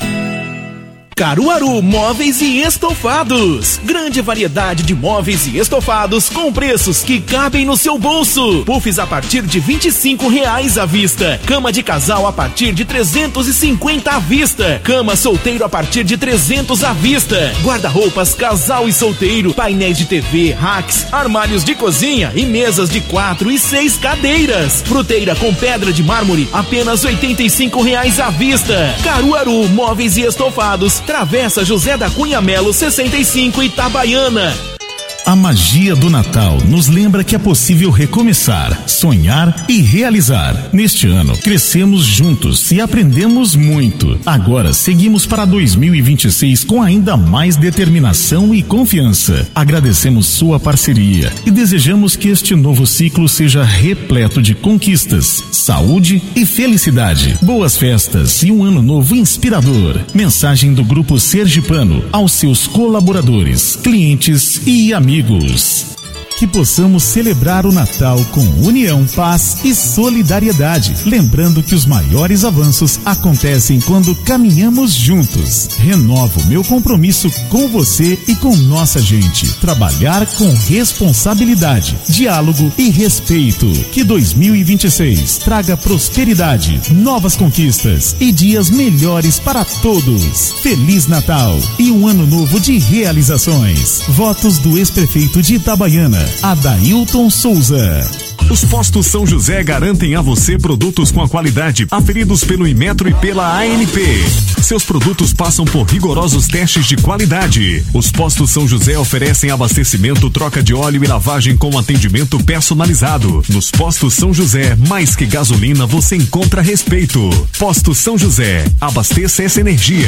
Caruaru Móveis e Estofados. Grande variedade de móveis e estofados com preços que cabem no seu bolso. Puffs a partir de vinte e cinco reais à vista. Cama de casal a partir de trezentos e cinquenta à vista. Cama solteiro a partir de trezentos à vista. Guarda-roupas casal e solteiro. Painéis de T V, racks, armários de cozinha e mesas de quatro e seis cadeiras. Fruteira com pedra de mármore apenas oitenta e cinco reais à vista. Caruaru Móveis e Estofados. Travessa José da Cunha Melo, sessenta e cinco, Itabaiana. A magia do Natal nos lembra que é possível recomeçar, sonhar e realizar. Neste ano, crescemos juntos e aprendemos muito. Agora, seguimos para dois mil e vinte e seis com ainda mais determinação e confiança. Agradecemos sua parceria e desejamos que este novo ciclo seja repleto de conquistas, saúde e felicidade. Boas festas e um ano novo inspirador. Mensagem do Grupo Sergipano aos seus colaboradores, clientes e amigos. Amigos, que possamos celebrar o Natal com união, paz e solidariedade, lembrando que os maiores avanços acontecem quando caminhamos juntos. Renovo meu compromisso com você e com nossa gente. Trabalhar com responsabilidade, diálogo e respeito. Que dois mil e vinte e seis traga prosperidade, novas conquistas e dias melhores para todos. Feliz Natal e um ano novo de realizações. Votos do ex-prefeito de Itabaiana, Adailton Souza. Os postos São José garantem a você produtos com a qualidade aferidos pelo Inmetro e pela A N P. Seus produtos passam por rigorosos testes de qualidade. Os postos São José oferecem abastecimento, troca de óleo e lavagem com atendimento personalizado. Nos postos São José, mais que gasolina, você encontra respeito. Postos São José, abasteça essa energia.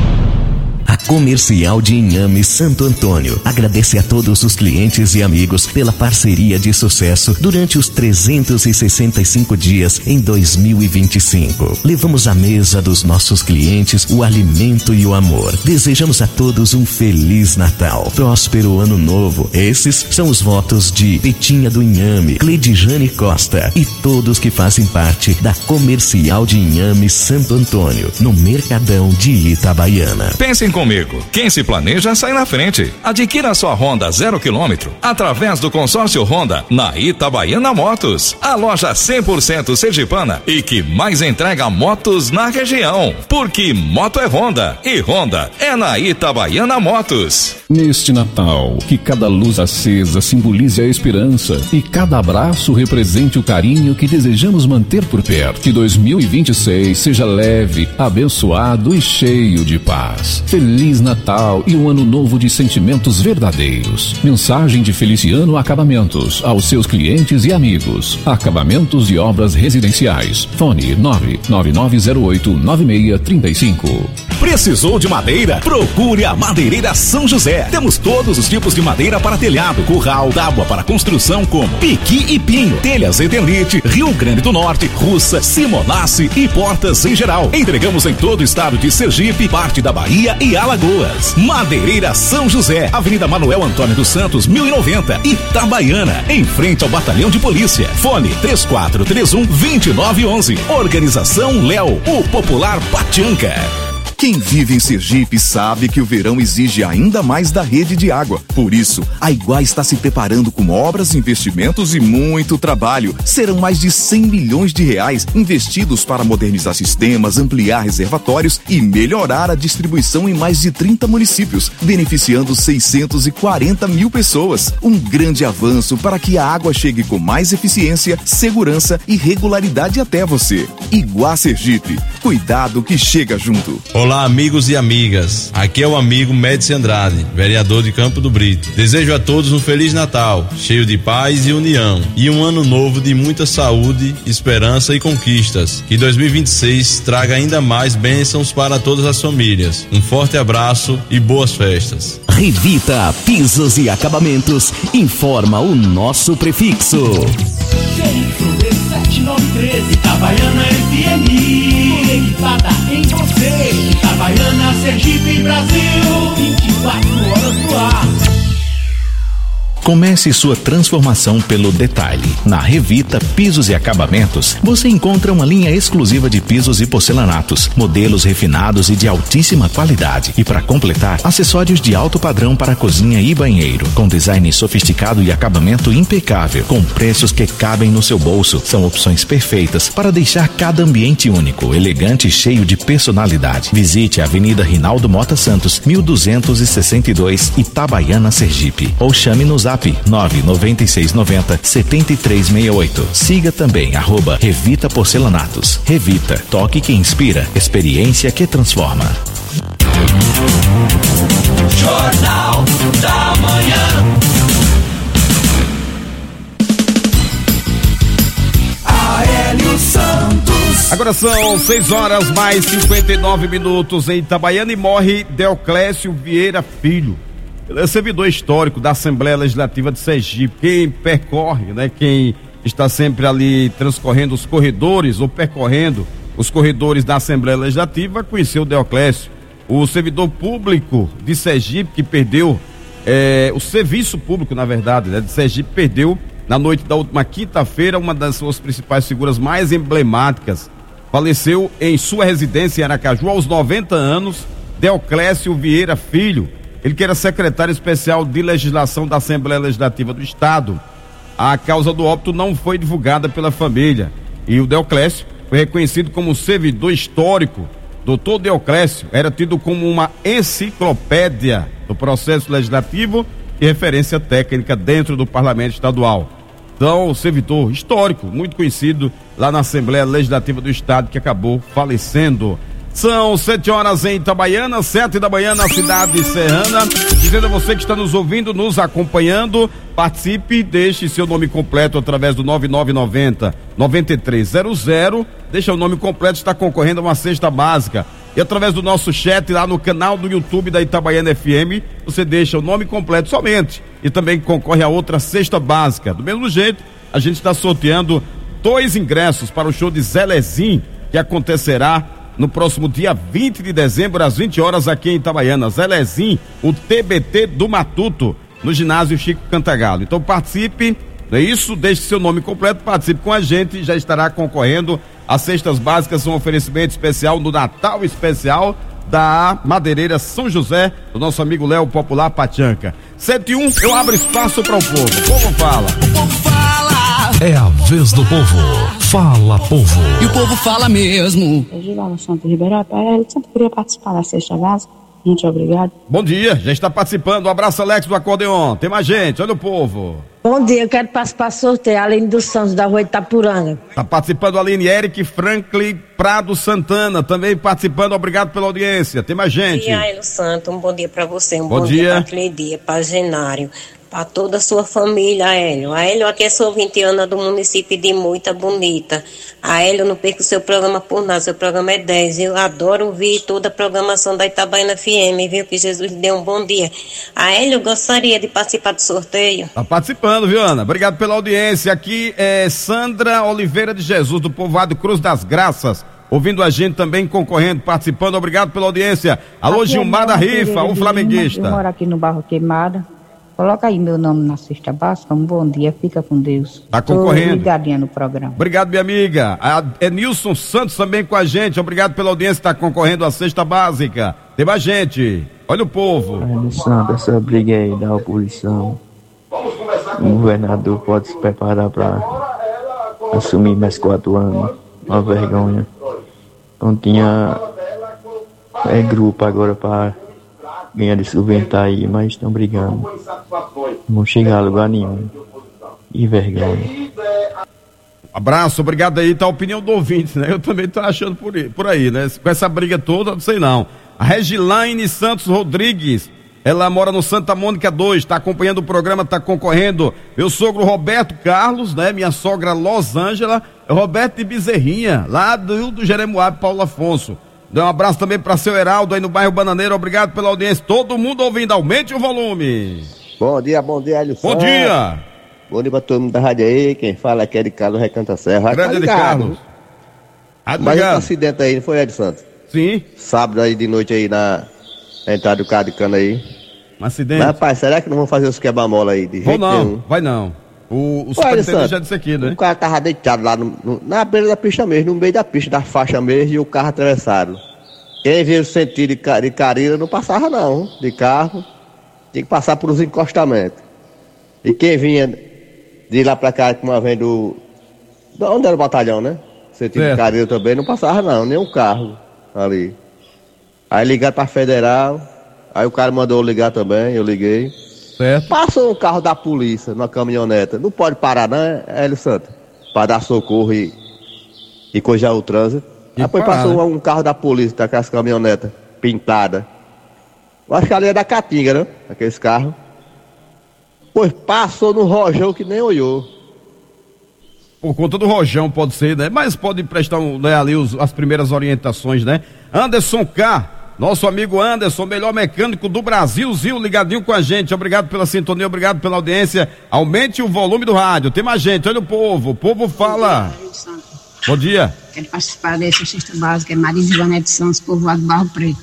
A Comercial de Inhame Santo Antônio agradece a todos os clientes e amigos pela parceria de sucesso durante os trezentos e sessenta e cinco dias em dois mil e vinte e cinco. Levamos à mesa dos nossos clientes o alimento e o amor. Desejamos a todos um Feliz Natal, próspero Ano Novo. Esses são os votos de Petinha do Inhame, Cledijane Costa e todos que fazem parte da Comercial de Inhame Santo Antônio, no Mercadão de Itabaiana. Pensem comigo, quem se planeja sai na frente. Adquira sua Honda zero quilômetro através do consórcio Honda na Itabaiana Motos, a loja cem por cento sergipana e que mais entrega motos na região. Porque moto é Honda e Honda é na Itabaiana Motos. Neste Natal, que cada luz acesa simbolize a esperança e cada abraço represente o carinho que desejamos manter por perto. Que dois mil e vinte e seis seja leve, abençoado e cheio de paz. Feliz Natal e um ano novo de sentimentos verdadeiros. Mensagem de Feliciano Acabamentos aos seus clientes e amigos. Acabamentos e obras residenciais. Fone nove nove nove zero oito nove seis três cinco. Precisou de madeira? Procure a Madeireira São José. Temos todos os tipos de madeira para telhado, curral, tábua para construção como piqui e pinho, telhas Eternite, Rio Grande do Norte, Russa, Simonace e portas em geral. Entregamos em todo o estado de Sergipe, parte da Bahia e Alagoas. Madeireira São José, Avenida Manuel Antônio dos Santos, mil e noventa, Itabaiana, em frente ao Batalhão de Polícia. Fone três quatro três um, dois nove um um. Organização Léo, o popular Patianca. Quem vive em Sergipe sabe que o verão exige ainda mais da rede de água. Por isso, a Iguá está se preparando com obras, investimentos e muito trabalho. Serão mais de cem milhões de reais investidos para modernizar sistemas, ampliar reservatórios e melhorar a distribuição em mais de trinta municípios, beneficiando seiscentos e quarenta mil pessoas. Um grande avanço para que a água chegue com mais eficiência, segurança e regularidade até você. Iguá Sergipe. Cuidado que chega junto. Olá, amigos e amigas. Aqui é o amigo Médici Andrade, vereador de Campo do Brito. Desejo a todos um Feliz Natal, cheio de paz e união, e um ano novo de muita saúde, esperança e conquistas. Que dois mil e vinte e seis traga ainda mais bênçãos para todas as famílias. Um forte abraço e boas festas. Revita Pisos e Acabamentos informa o nosso prefixo. sete nove três, Itabaiana F M, conectada em você. Itabaiana, Sergipe, Brasil, vinte e quatro horas no ar. Comece sua transformação pelo detalhe. Na Revita Pisos e Acabamentos, você encontra uma linha exclusiva de pisos e porcelanatos, modelos refinados e de altíssima qualidade. E para completar, acessórios de alto padrão para cozinha e banheiro, com design sofisticado e acabamento impecável, com preços que cabem no seu bolso. São opções perfeitas para deixar cada ambiente único, elegante e cheio de personalidade. Visite a Avenida Rinaldo Mota Santos, mil duzentos e sessenta e dois, Itabaiana, Sergipe. Ou chame no zap nove nove seis nove zero sete três seis oito. Siga também arroba Revita Porcelanatos. Revita, toque que inspira, experiência que transforma. Jornal da Manhã. Agora são seis horas mais cinquenta e nove minutos em Itabaiana e morre Deoclésio Vieira Filho. Ele é servidor histórico da Assembleia Legislativa de Sergipe. Quem percorre, né, quem está sempre ali transcorrendo os corredores ou percorrendo os corredores da Assembleia Legislativa, conheceu o Deoclésio, o servidor público de Sergipe que perdeu, é, o serviço público, na verdade, né, de Sergipe perdeu na noite da última quinta-feira uma das suas principais figuras mais emblemáticas. Faleceu em sua residência em Aracaju aos noventa anos, Deoclésio Vieira Filho. Ele que era secretário especial de legislação da Assembleia Legislativa do Estado. A causa do óbito não foi divulgada pela família. E o Deoclésio foi reconhecido como servidor histórico. Doutor Deoclésio era tido como uma enciclopédia do processo legislativo e referência técnica dentro do Parlamento Estadual. Então, servidor histórico, muito conhecido lá na Assembleia Legislativa do Estado, que acabou falecendo. São sete horas em Itabaiana, sete da manhã na cidade serrana. Dizendo a você que está nos ouvindo, nos acompanhando, participe, deixe seu nome completo através do nove nove nove zero, nove três zero zero. Deixa o nome completo, está concorrendo a uma cesta básica. E através do nosso chat lá no canal do YouTube da Itabaiana F M, você deixa o nome completo somente e também concorre a outra cesta básica. Do mesmo jeito, a gente está sorteando dois ingressos para o show de Zelezinho, que acontecerá no próximo dia vinte de dezembro, às vinte horas, aqui em Itabaiana. Zelezinho, o T B T do Matuto, no ginásio Chico Cantagalo. Então participe, é isso, deixe seu nome completo, participe com a gente, já estará concorrendo. As cestas básicas são um oferecimento especial do Natal Especial da Madeireira São José, do nosso amigo Léo Popular Pachanca. sete e um, eu abro espaço para o povo. O povo fala. O povo fala. É a vez do povo. Fala, povo. E o povo fala mesmo. Eu digo ao Santo Ribeirão, ele sempre queria participar da cesta básica. Muito obrigado. Bom dia, já está participando. Um abraço, Alex do Acordeon. Tem mais gente, olha o povo. Bom dia, eu quero participar do sorteio, Aline dos Santos, da rua Itapuranga. Está participando a Aline Eric Franklin Prado Santana, também participando, obrigado pela audiência. Tem mais gente. Bom dia, Hélio Santos, um bom dia para você, um bom, bom dia, dia para Cleidia, para Genário, para toda a sua família, Hélio. A Hélio aqui é sua vinte anos do município de Muita Bonita. A Hélio, não perca o seu programa por nada, seu programa é dez. Eu adoro ouvir toda a programação da Itabaiana F M, viu? Que Jesus lhe dê um bom dia. A Hélio gostaria de participar do sorteio. Tá participando, viu, Ana? Obrigado pela audiência. Aqui é Sandra Oliveira de Jesus, do povoado Cruz das Graças, ouvindo a gente também, concorrendo, participando. Obrigado pela audiência. Alô, aqui Gilmar é da Rifa, o flamenguista. Eu moro aqui no Barro Queimada. Coloca aí meu nome na cesta básica. Um bom dia, fica com Deus. Tá concorrendo. Tô ligadinha no programa. Obrigado, minha amiga. A Enilson Santos também com a gente. Obrigado pela audiência, está concorrendo à cesta básica. Tem mais gente. Olha o povo. Olha, Santo, essa briga aí da oposição. O governador pode se preparar para assumir mais quatro anos. Uma vergonha. Não tinha é, grupo agora para ganhar de sustentar aí, mas estão brigando. Não chegar a lugar nenhum. E vergonha. Abraço, obrigado aí, tá a opinião do ouvinte, né? Eu também tô achando por aí, por aí, né? Com essa briga toda, não sei não. A Regilaine Santos Rodrigues, ela mora no Santa Mônica dois, tá acompanhando o programa, tá concorrendo. Meu sogro Roberto Carlos, né? Minha sogra Losângela, Roberto de Bezerrinha, lá do, do Jeremoabo, Paulo Afonso. Dê um abraço também para seu Heraldo aí no bairro Bananeiro, obrigado pela audiência. Todo mundo ouvindo, aumente o volume. Bom dia, bom dia, Hélio. Bom dia. Bom dia pra todo mundo da rádio aí, quem fala aqui é de Carlos Recanto Serra. Grande de Carlos. Mas esse acidente aí, não foi, Hélio Santos? Sim. Sábado aí de noite aí na, na entrada do carro de cana aí. Um acidente. Mas, rapaz, será que não vão fazer os quebra-mola aí de jeito Vou não, nenhum? vai não. O, o superintendente já disse aqui, né? O cara tava deitado lá no, no, na beira da pista mesmo, no meio da pista, da faixa mesmo, e o carro atravessado. Quem veio no sentido de, de Carira não passava não, de carro, tinha que passar por os encostamentos. E quem vinha de lá pra cá, como vem do... de onde era o batalhão, né? Sentido certo. De Carira também, não passava não, nem um carro ali. Aí ligaram pra Federal, aí o cara mandou ligar também, eu liguei. Certo. Passou um carro da polícia, numa caminhoneta, não pode parar não, é, Hélio Santos? Pra dar socorro e, e coijar o trânsito. E depois parar, passou né? um carro da polícia, daquelas caminhonetas pintadas. Eu acho que ali é da Caatinga, né? Aqueles carros. Pois passou no rojão que nem olhou. por conta do rojão, pode ser, né? Mas pode prestar um, né, ali os, as primeiras orientações, né? Anderson K, nosso amigo Anderson, melhor mecânico do Brasil, Zil, ligadinho com a gente. Obrigado pela sintonia, obrigado pela audiência. Aumente o volume do rádio. Tem mais gente, olha o povo. O povo fala. Bom dia. Quero participar dessa cesta básica, é Maria Ivanete Santos, povoado Barro Preto.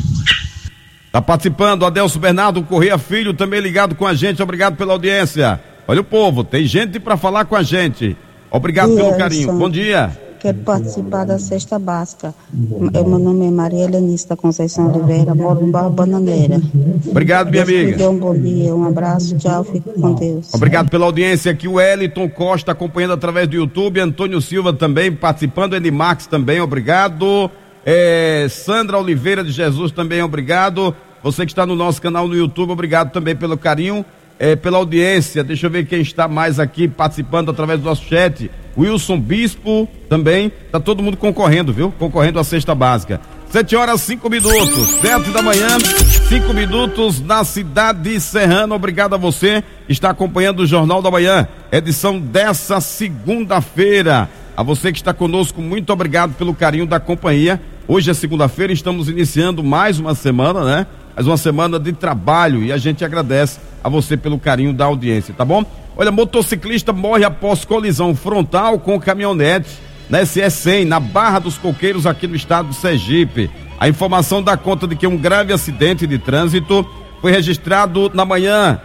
Tá participando, Adelso Bernardo Corrêa Filho, também ligado com a gente, obrado pela audiência. Olha o povo, tem gente para falar com a gente. Obrigado pelo carinho. Bom dia. Quero participar da cesta básica. Meu nome é Maria Helenice da Conceição Oliveira, moro no Barro Bananeira. Obrigado, minha amiga. Me dê um bom dia, um abraço, tchau, fique com Deus. Obrigado pela audiência aqui, o Wellington Costa acompanhando através do YouTube, Antônio Silva também participando, Edimax também, obrigado. É, Sandra Oliveira de Jesus também, obrigado. Você que está no nosso canal no YouTube, obrigado também pelo carinho, é, pela audiência. Deixa eu ver quem está mais aqui participando através do nosso chat. Wilson Bispo também, tá todo mundo concorrendo, viu? Concorrendo à cesta básica. Sete horas, cinco minutos, sete da manhã, cinco minutos na cidade Serrana. Obrigado a você que está acompanhando o Jornal da Manhã, edição dessa segunda-feira. A você que está conosco, muito obrigado pelo carinho da companhia. Hoje é segunda-feira, estamos iniciando mais uma semana, né? Mais uma semana de trabalho e a gente agradece a você pelo carinho da audiência, tá bom? Olha, motociclista morre após colisão frontal com caminhonete na S E cem, na Barra dos Coqueiros, aqui no estado do Sergipe. A informação dá conta de que um grave acidente de trânsito foi registrado na manhã,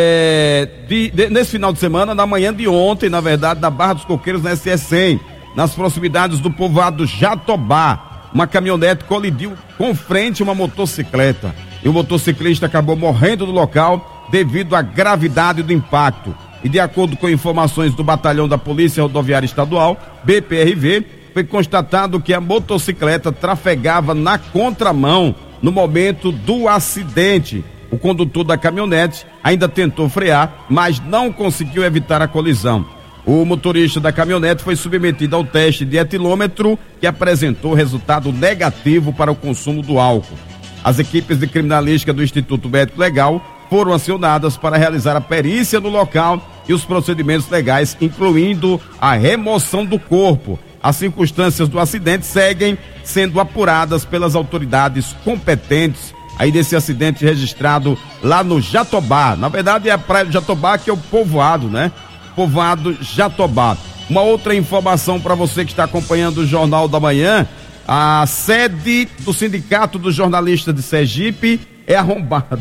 é, de, de, nesse final de semana, na manhã de ontem, na verdade, na Barra dos Coqueiros, na S E cem, nas proximidades do povoado Jatobá. Uma caminhonete colidiu com frente a uma motocicleta e o motociclista acabou morrendo no local devido à gravidade do impacto. E de acordo com informações do Batalhão da Polícia Rodoviária Estadual, B P R V, foi constatado que a motocicleta trafegava na contramão no momento do acidente. O condutor da caminhonete ainda tentou frear, mas não conseguiu evitar a colisão. O motorista da caminhonete foi submetido ao teste de etilômetro, que apresentou resultado negativo para o consumo do álcool. As equipes de criminalística do Instituto Médico Legal foram acionadas para realizar a perícia no local e os procedimentos legais, incluindo a remoção do corpo. As circunstâncias do acidente seguem sendo apuradas pelas autoridades competentes. Aí desse acidente registrado lá no Jatobá. Na verdade é a praia do Jatobá, que é o povoado, né? Povoado Jatobá. Uma outra informação para você que está acompanhando o Jornal da Manhã: a sede do Sindicato dos Jornalistas de Sergipe é arrombada.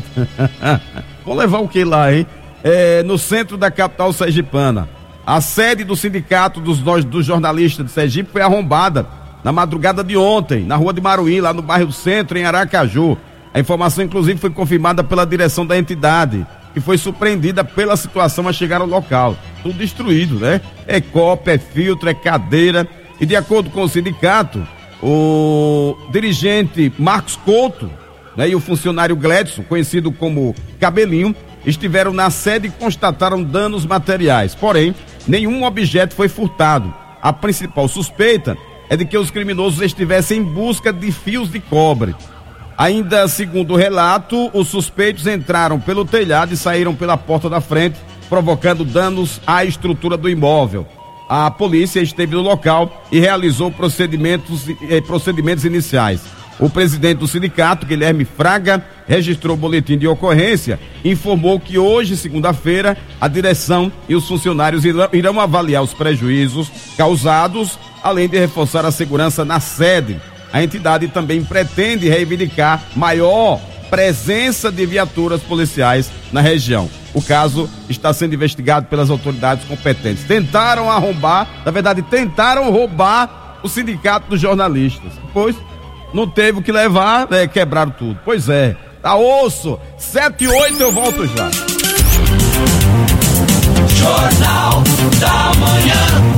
Vou levar o que lá, hein? É, no centro da capital sergipana. A sede do Sindicato dos, dos Jornalistas de Sergipe foi arrombada na madrugada de ontem, na rua de Maruí, lá no bairro do Centro, em Aracaju. A informação, inclusive, foi confirmada pela direção da entidade, que foi surpreendida pela situação a chegar ao local. Tudo destruído, né? É copa, é filtro, é cadeira. E de acordo com o sindicato, o dirigente Marcos Couto, né, e o funcionário Gledson, conhecido como Cabelinho, estiveram na sede e constataram danos materiais. Porém, nenhum objeto foi furtado. A principal suspeita é de que os criminosos estivessem em busca de fios de cobre. Ainda segundo o relato, os suspeitos entraram pelo telhado e saíram pela porta da frente, provocando danos à estrutura do imóvel. A polícia esteve no local e realizou procedimentos, eh, procedimentos iniciais. O presidente do sindicato, Guilherme Fraga, registrou o boletim de ocorrência e informou que hoje, segunda-feira, a direção e os funcionários irão, irão avaliar os prejuízos causados, além de reforçar a segurança na sede. A entidade também pretende reivindicar maior presença de viaturas policiais na região. O caso está sendo investigado pelas autoridades competentes. Tentaram arrombar, na verdade, tentaram roubar o sindicato dos jornalistas. Pois não teve o que levar, né, quebraram tudo. Pois é, tá osso. Sete e oito, eu volto já. Jornal da Manhã.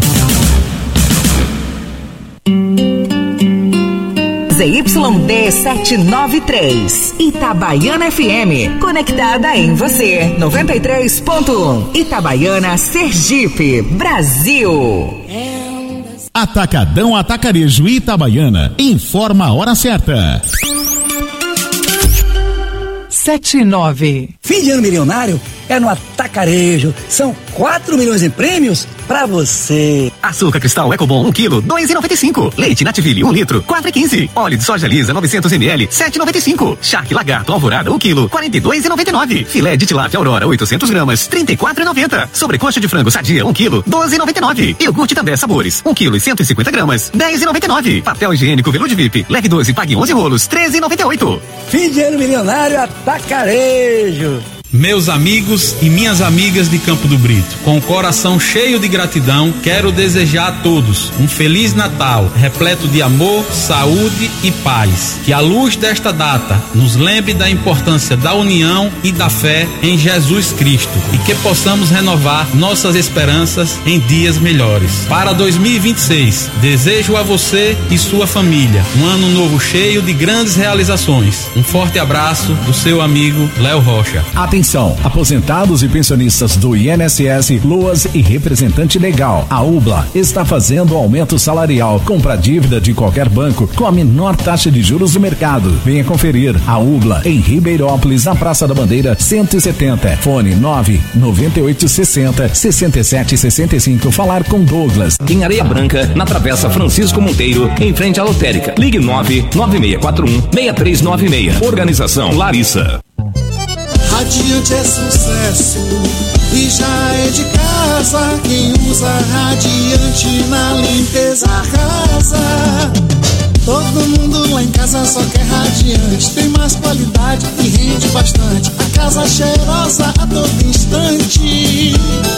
Z Y D setecentos e noventa e três, Itabaiana F M, conectada em você, noventa e três ponto um, Itabaiana, Sergipe, Brasil. Atacadão Atacarejo Itabaiana, informa a hora certa. Sete e nove. Fim de ano milionário é no Atacarejo, são quatro milhões em prêmios pra você. Açúcar cristal Ecobon um quilo, dois reais e noventa e cinco centavos. Leite Nativille um litro, quatro reais e quinze centavos. Óleo de soja lisa novecentos mililitros, sete reais e noventa e cinco centavos. Charque Lagarto Alvorada um quilo, quarenta e dois reais e noventa e nove centavos. Filé de tilápia Aurora oitocentos gramas, trinta e quatro reais e noventa centavos. Sobrecoxa de frango Sadia um quilo, doze reais e noventa e nove centavos. Iogurte També Sabores um quilo e cento e cinquenta gramas, dez reais e noventa e nove centavos. Papel higiênico Velude V I P, leve doze, pague onze rolos, treze reais e noventa e oito centavos. Fim de ano milionário Atacarejo. Meus amigos e minhas amigas de Campo do Brito, com o coração cheio de gratidão, quero desejar a todos um Feliz Natal, repleto de amor, saúde e paz. Que a luz desta data nos lembre da importância da união e da fé em Jesus Cristo e que possamos renovar nossas esperanças em dias melhores. Para dois mil e vinte e seis, desejo a você e sua família um ano novo cheio de grandes realizações. Um forte abraço do seu amigo Léo Rocha. Atenção, aposentados e pensionistas do I N S S, Loas e representante legal. A UBLA está fazendo aumento salarial. Compra dívida de qualquer banco com a menor taxa de juros do mercado. Venha conferir a UBLA em Ribeirópolis, na Praça da Bandeira cento e setenta. Fone nove nove oito sessenta, sessenta e sete sessenta e cinco. Falar com Douglas. Em Areia Branca, na Travessa Francisco Monteiro, em frente à lotérica. Ligue nove nove seis quatro um, seis três nove seis. Organização Larissa. Radiante é sucesso e já é de casa. Quem usa Radiante na limpeza arrasa. Todo mundo lá em casa só quer Radiante. Tem mais qualidade e rende bastante. A casa cheirosa a todo instante.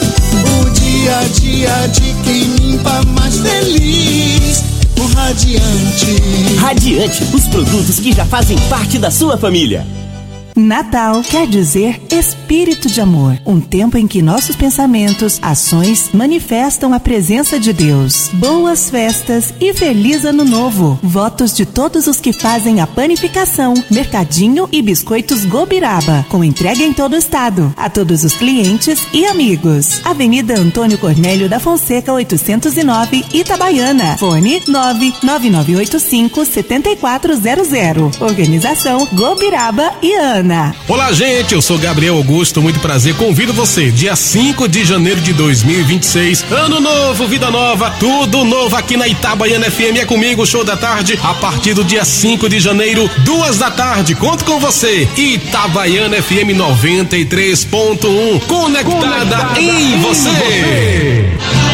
O dia a dia de quem limpa mais feliz. O Radiante. Radiante, os produtos que já fazem parte da sua família. Natal quer dizer espírito de amor, um tempo em que nossos pensamentos, ações manifestam a presença de Deus. Boas festas e feliz ano novo. Votos de todos os que fazem a panificação, mercadinho e biscoitos Gobiraba, com entrega em todo o estado, a todos os clientes e amigos. Avenida Antônio Cornélio da Fonseca oitocentos e nove, Itabaiana. Fone nove nove nove oito cinco, sete quatro zero zero. Organização Gobiraba e Ana. Olá, gente, eu sou Gabriel Augusto, muito prazer, convido você, dia cinco de janeiro de dois mil e vinte e seis, ano novo, vida nova, tudo novo aqui na Itabaiana F M, é comigo, show da tarde, a partir do dia cinco de janeiro, duas da tarde, conto com você, Itabaiana F M noventa e três ponto um, conectada, conectada em você. você.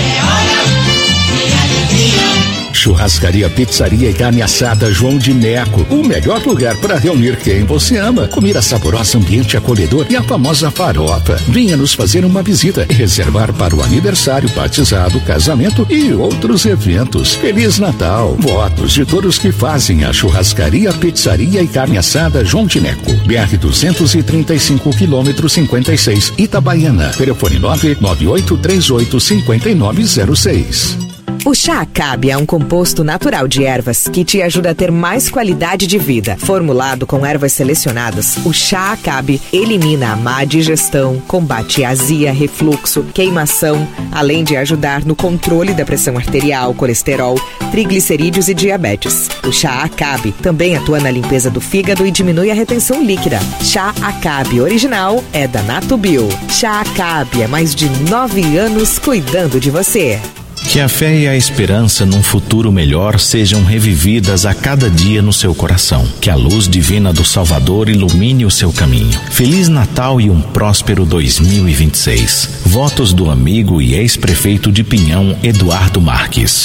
Churrascaria, pizzaria e carne assada João de Neco. O melhor lugar para reunir quem você ama. Comida saborosa, ambiente acolhedor e a famosa farofa. Venha nos fazer uma visita e reservar para o aniversário, batizado, casamento e outros eventos. Feliz Natal. Votos de todos que fazem a churrascaria, pizzaria e carne assada João de Neco. B R duzentos e trinta e cinco, quilômetro cinquenta e seis, Itabaiana. Telefone nove nove oito três oito, cinco nove zero seis. O chá Acabe é um composto natural de ervas que te ajuda a ter mais qualidade de vida. Formulado com ervas selecionadas, o chá Acabe elimina a má digestão, combate azia, refluxo, queimação, além de ajudar no controle da pressão arterial, colesterol, triglicerídeos e diabetes. O chá Acabe também atua na limpeza do fígado e diminui a retenção líquida. Chá Acabe original é da Natubio. Chá Acabe há mais de nove anos cuidando de você. Que a fé e a esperança num futuro melhor sejam revividas a cada dia no seu coração. Que a luz divina do Salvador ilumine o seu caminho. Feliz Natal e um próspero dois mil e vinte e seis. Votos do amigo e ex-prefeito de Pinhão, Eduardo Marques.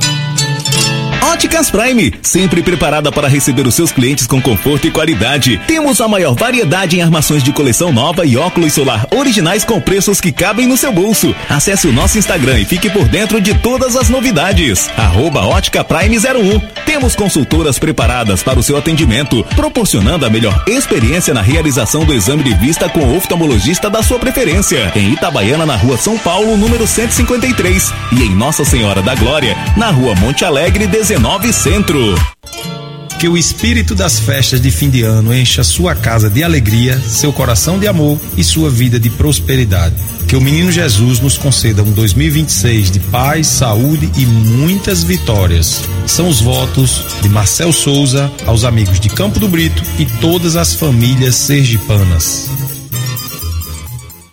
Óticas Prime, sempre preparada para receber os seus clientes com conforto e qualidade. Temos a maior variedade em armações de coleção nova e óculos solar originais com preços que cabem no seu bolso. Acesse o nosso Instagram e fique por dentro de todas as novidades. Arroba Ótica Prime zero um. Temos consultoras preparadas para o seu atendimento, proporcionando a melhor experiência na realização do exame de vista com o oftalmologista da sua preferência. Em Itabaiana, na rua São Paulo, número cento e cinquenta e três. E em Nossa Senhora da Glória, na rua Monte Alegre, dezenove Centro. Que o espírito das festas de fim de ano encha sua casa de alegria, seu coração de amor e sua vida de prosperidade. Que o menino Jesus nos conceda um dois mil e vinte e seis de paz, saúde e muitas vitórias. São os votos de Marcel Souza aos amigos de Campo do Brito e todas as famílias sergipanas.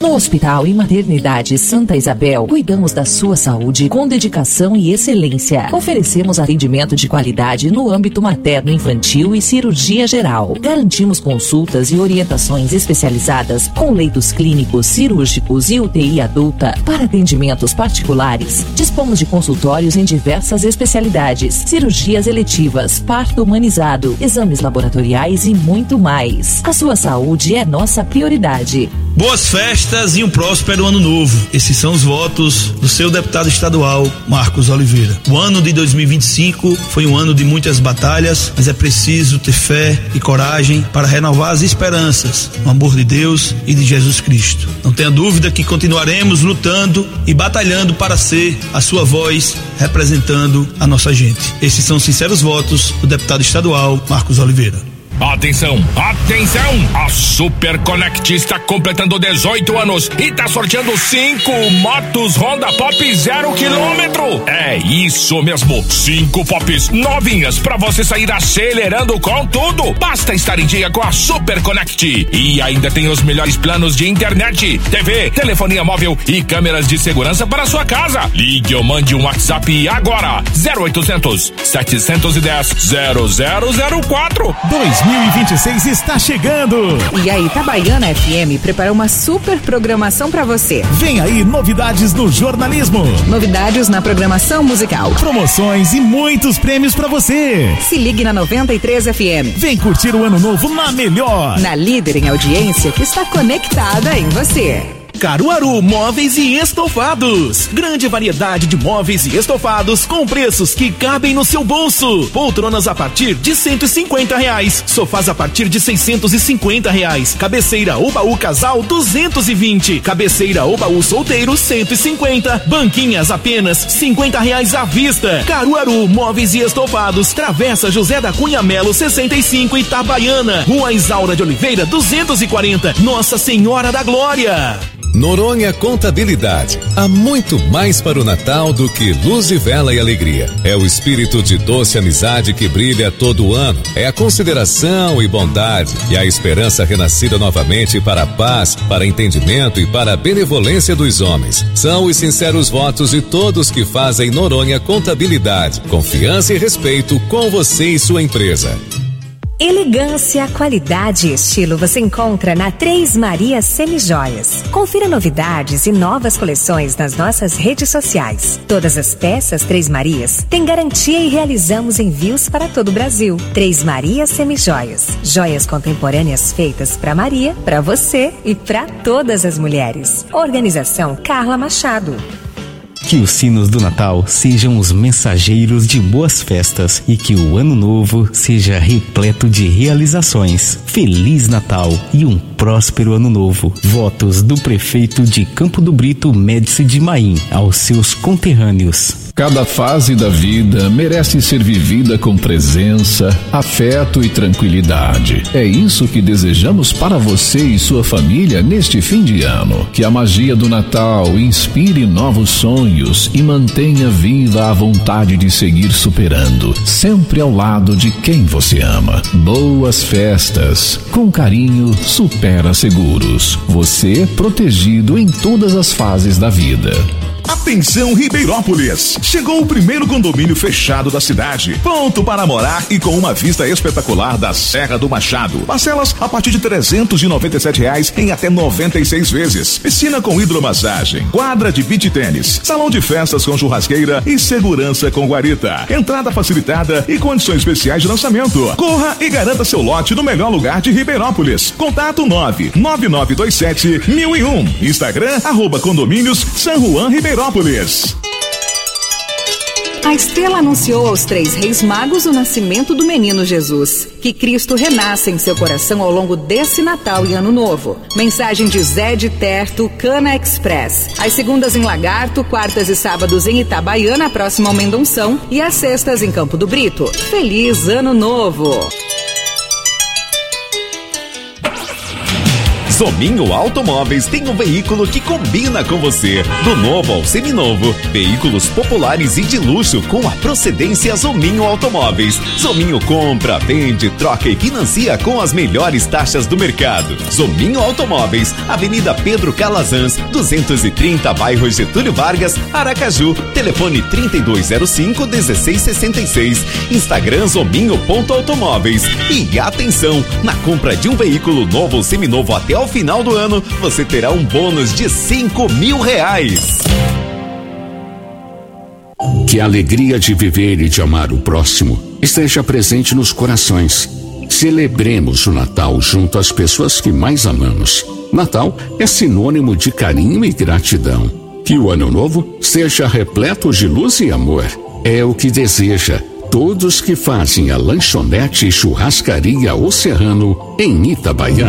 No Hospital e Maternidade Santa Isabel, cuidamos da sua saúde com dedicação e excelência. Oferecemos atendimento de qualidade no âmbito materno-infantil e cirurgia geral. Garantimos consultas e orientações especializadas com leitos clínicos, cirúrgicos e U T I adulta. Para atendimentos particulares, dispomos de consultórios em diversas especialidades, cirurgias eletivas, parto humanizado, exames laboratoriais e muito mais. A sua saúde é nossa prioridade. Boas festas e um próspero ano novo. Esses são os votos do seu deputado estadual, Marcos Oliveira. O ano de dois mil e vinte e cinco foi um ano de muitas batalhas, mas é preciso ter fé e coragem para renovar as esperanças no amor de Deus e de Jesus Cristo. Não tenha dúvida que continuaremos lutando e batalhando para ser a sua voz representando a nossa gente. Esses são os sinceros votos do deputado estadual, Marcos Oliveira. Atenção, atenção! A Super Connect está completando dezoito anos e tá sorteando cinco motos Honda Pop zero quilômetro. É isso mesmo, cinco Pops novinhas pra você sair acelerando com tudo. Basta estar em dia com a Super Connect. E ainda tem os melhores planos de internet, T V, telefonia móvel e câmeras de segurança para a sua casa. Ligue ou mande um WhatsApp agora, zero oitocentos, setecentos e dez, zero zero zero quatro. dois mil e vinte e seis está chegando. E a Itabaiana F M preparou uma super programação para você. Vem aí novidades do jornalismo. Novidades na programação musical. Promoções e muitos prêmios para você. Se ligue na noventa e três F M. Vem curtir o ano novo na melhor. Na líder em audiência que está conectada em você. Caruaru Móveis e Estofados. Grande variedade de móveis e estofados com preços que cabem no seu bolso. Poltronas a partir de cento e cinquenta reais. Sofás a partir de seiscentos e cinquenta reais. Cabeceira ou baú casal duzentos e vinte. Cabeceira ou baú solteiro cento e cinquenta. Banquinhas apenas cinquenta reais à vista. Caruaru Móveis e Estofados. Travessa José da Cunha Melo sessenta e cinco, Itabaiana. Rua Isaura de Oliveira duzentos e quarenta. Nossa Senhora da Glória. Noronha Contabilidade. Há muito mais para o Natal do que luz e vela e alegria. É o espírito de doce amizade que brilha todo ano. É a consideração e bondade e a esperança renascida novamente para a paz, para entendimento e para a benevolência dos homens. São os sinceros votos de todos que fazem Noronha Contabilidade. Confiança e respeito com você e sua empresa. Elegância, qualidade e estilo você encontra na Três Marias Semijoias. Confira novidades e novas coleções nas nossas redes sociais. Todas as peças Três Marias têm garantia e realizamos envios para todo o Brasil. Três Marias Semijoias. Joias contemporâneas feitas para Maria, para você e para todas as mulheres. Organização Carla Machado. Que os sinos do Natal sejam os mensageiros de boas festas e que o ano novo seja repleto de realizações. Feliz Natal e um próspero ano novo. Votos do prefeito de Campo do Brito, Médici de Maim, aos seus conterrâneos. Cada fase da vida merece ser vivida com presença, afeto e tranquilidade. É isso que desejamos para você e sua família neste fim de ano. Que a magia do Natal inspire novos sonhos e mantenha viva a vontade de seguir superando, sempre ao lado de quem você ama. Boas festas. Com carinho, Supera Seguros. Você protegido em todas as fases da vida. Atenção Ribeirópolis! Chegou o primeiro condomínio fechado da cidade, pronto para morar e com uma vista espetacular da Serra do Machado. Parcelas a partir de trezentos e noventa e sete reais em até noventa e seis vezes. Piscina com hidromassagem, quadra de beach tênis, salão de festas com churrasqueira e segurança com guarita. Entrada facilitada e condições especiais de lançamento. Corra e garanta seu lote no melhor lugar de Ribeirópolis. Contato nove nove nove dois sete mil e um. Instagram arroba condomínios San Juan Ribeirópolis. A estrela anunciou aos três reis magos o nascimento do menino Jesus. Que Cristo renasça em seu coração ao longo desse Natal e Ano Novo. Mensagem de Zé de Terto, Cana Express. Às segundas em Lagarto, quartas e sábados em Itabaiana, próximo ao Mendonção, e às sextas em Campo do Brito. Feliz Ano Novo! Zominho Automóveis tem um veículo que combina com você. Do novo ao seminovo, veículos populares e de luxo com a procedência Zominho Automóveis. Zominho compra, vende, troca e financia com as melhores taxas do mercado. Zominho Automóveis, Avenida Pedro Calazans, duzentos e trinta, bairro Getúlio Vargas, Aracaju. Telefone trinta e dois zero cinco, dezesseis sessenta e seis. Instagram zominho.automóveis. E atenção, na compra de um veículo novo ou seminovo até o final do ano, você terá um bônus de cinco mil reais. Que a alegria de viver e de amar o próximo esteja presente nos corações. Celebremos o Natal junto às pessoas que mais amamos. Natal é sinônimo de carinho e gratidão. Que o ano novo seja repleto de luz e amor. É o que deseja todos que fazem a lanchonete e churrascaria O Serrano em Itabaiana.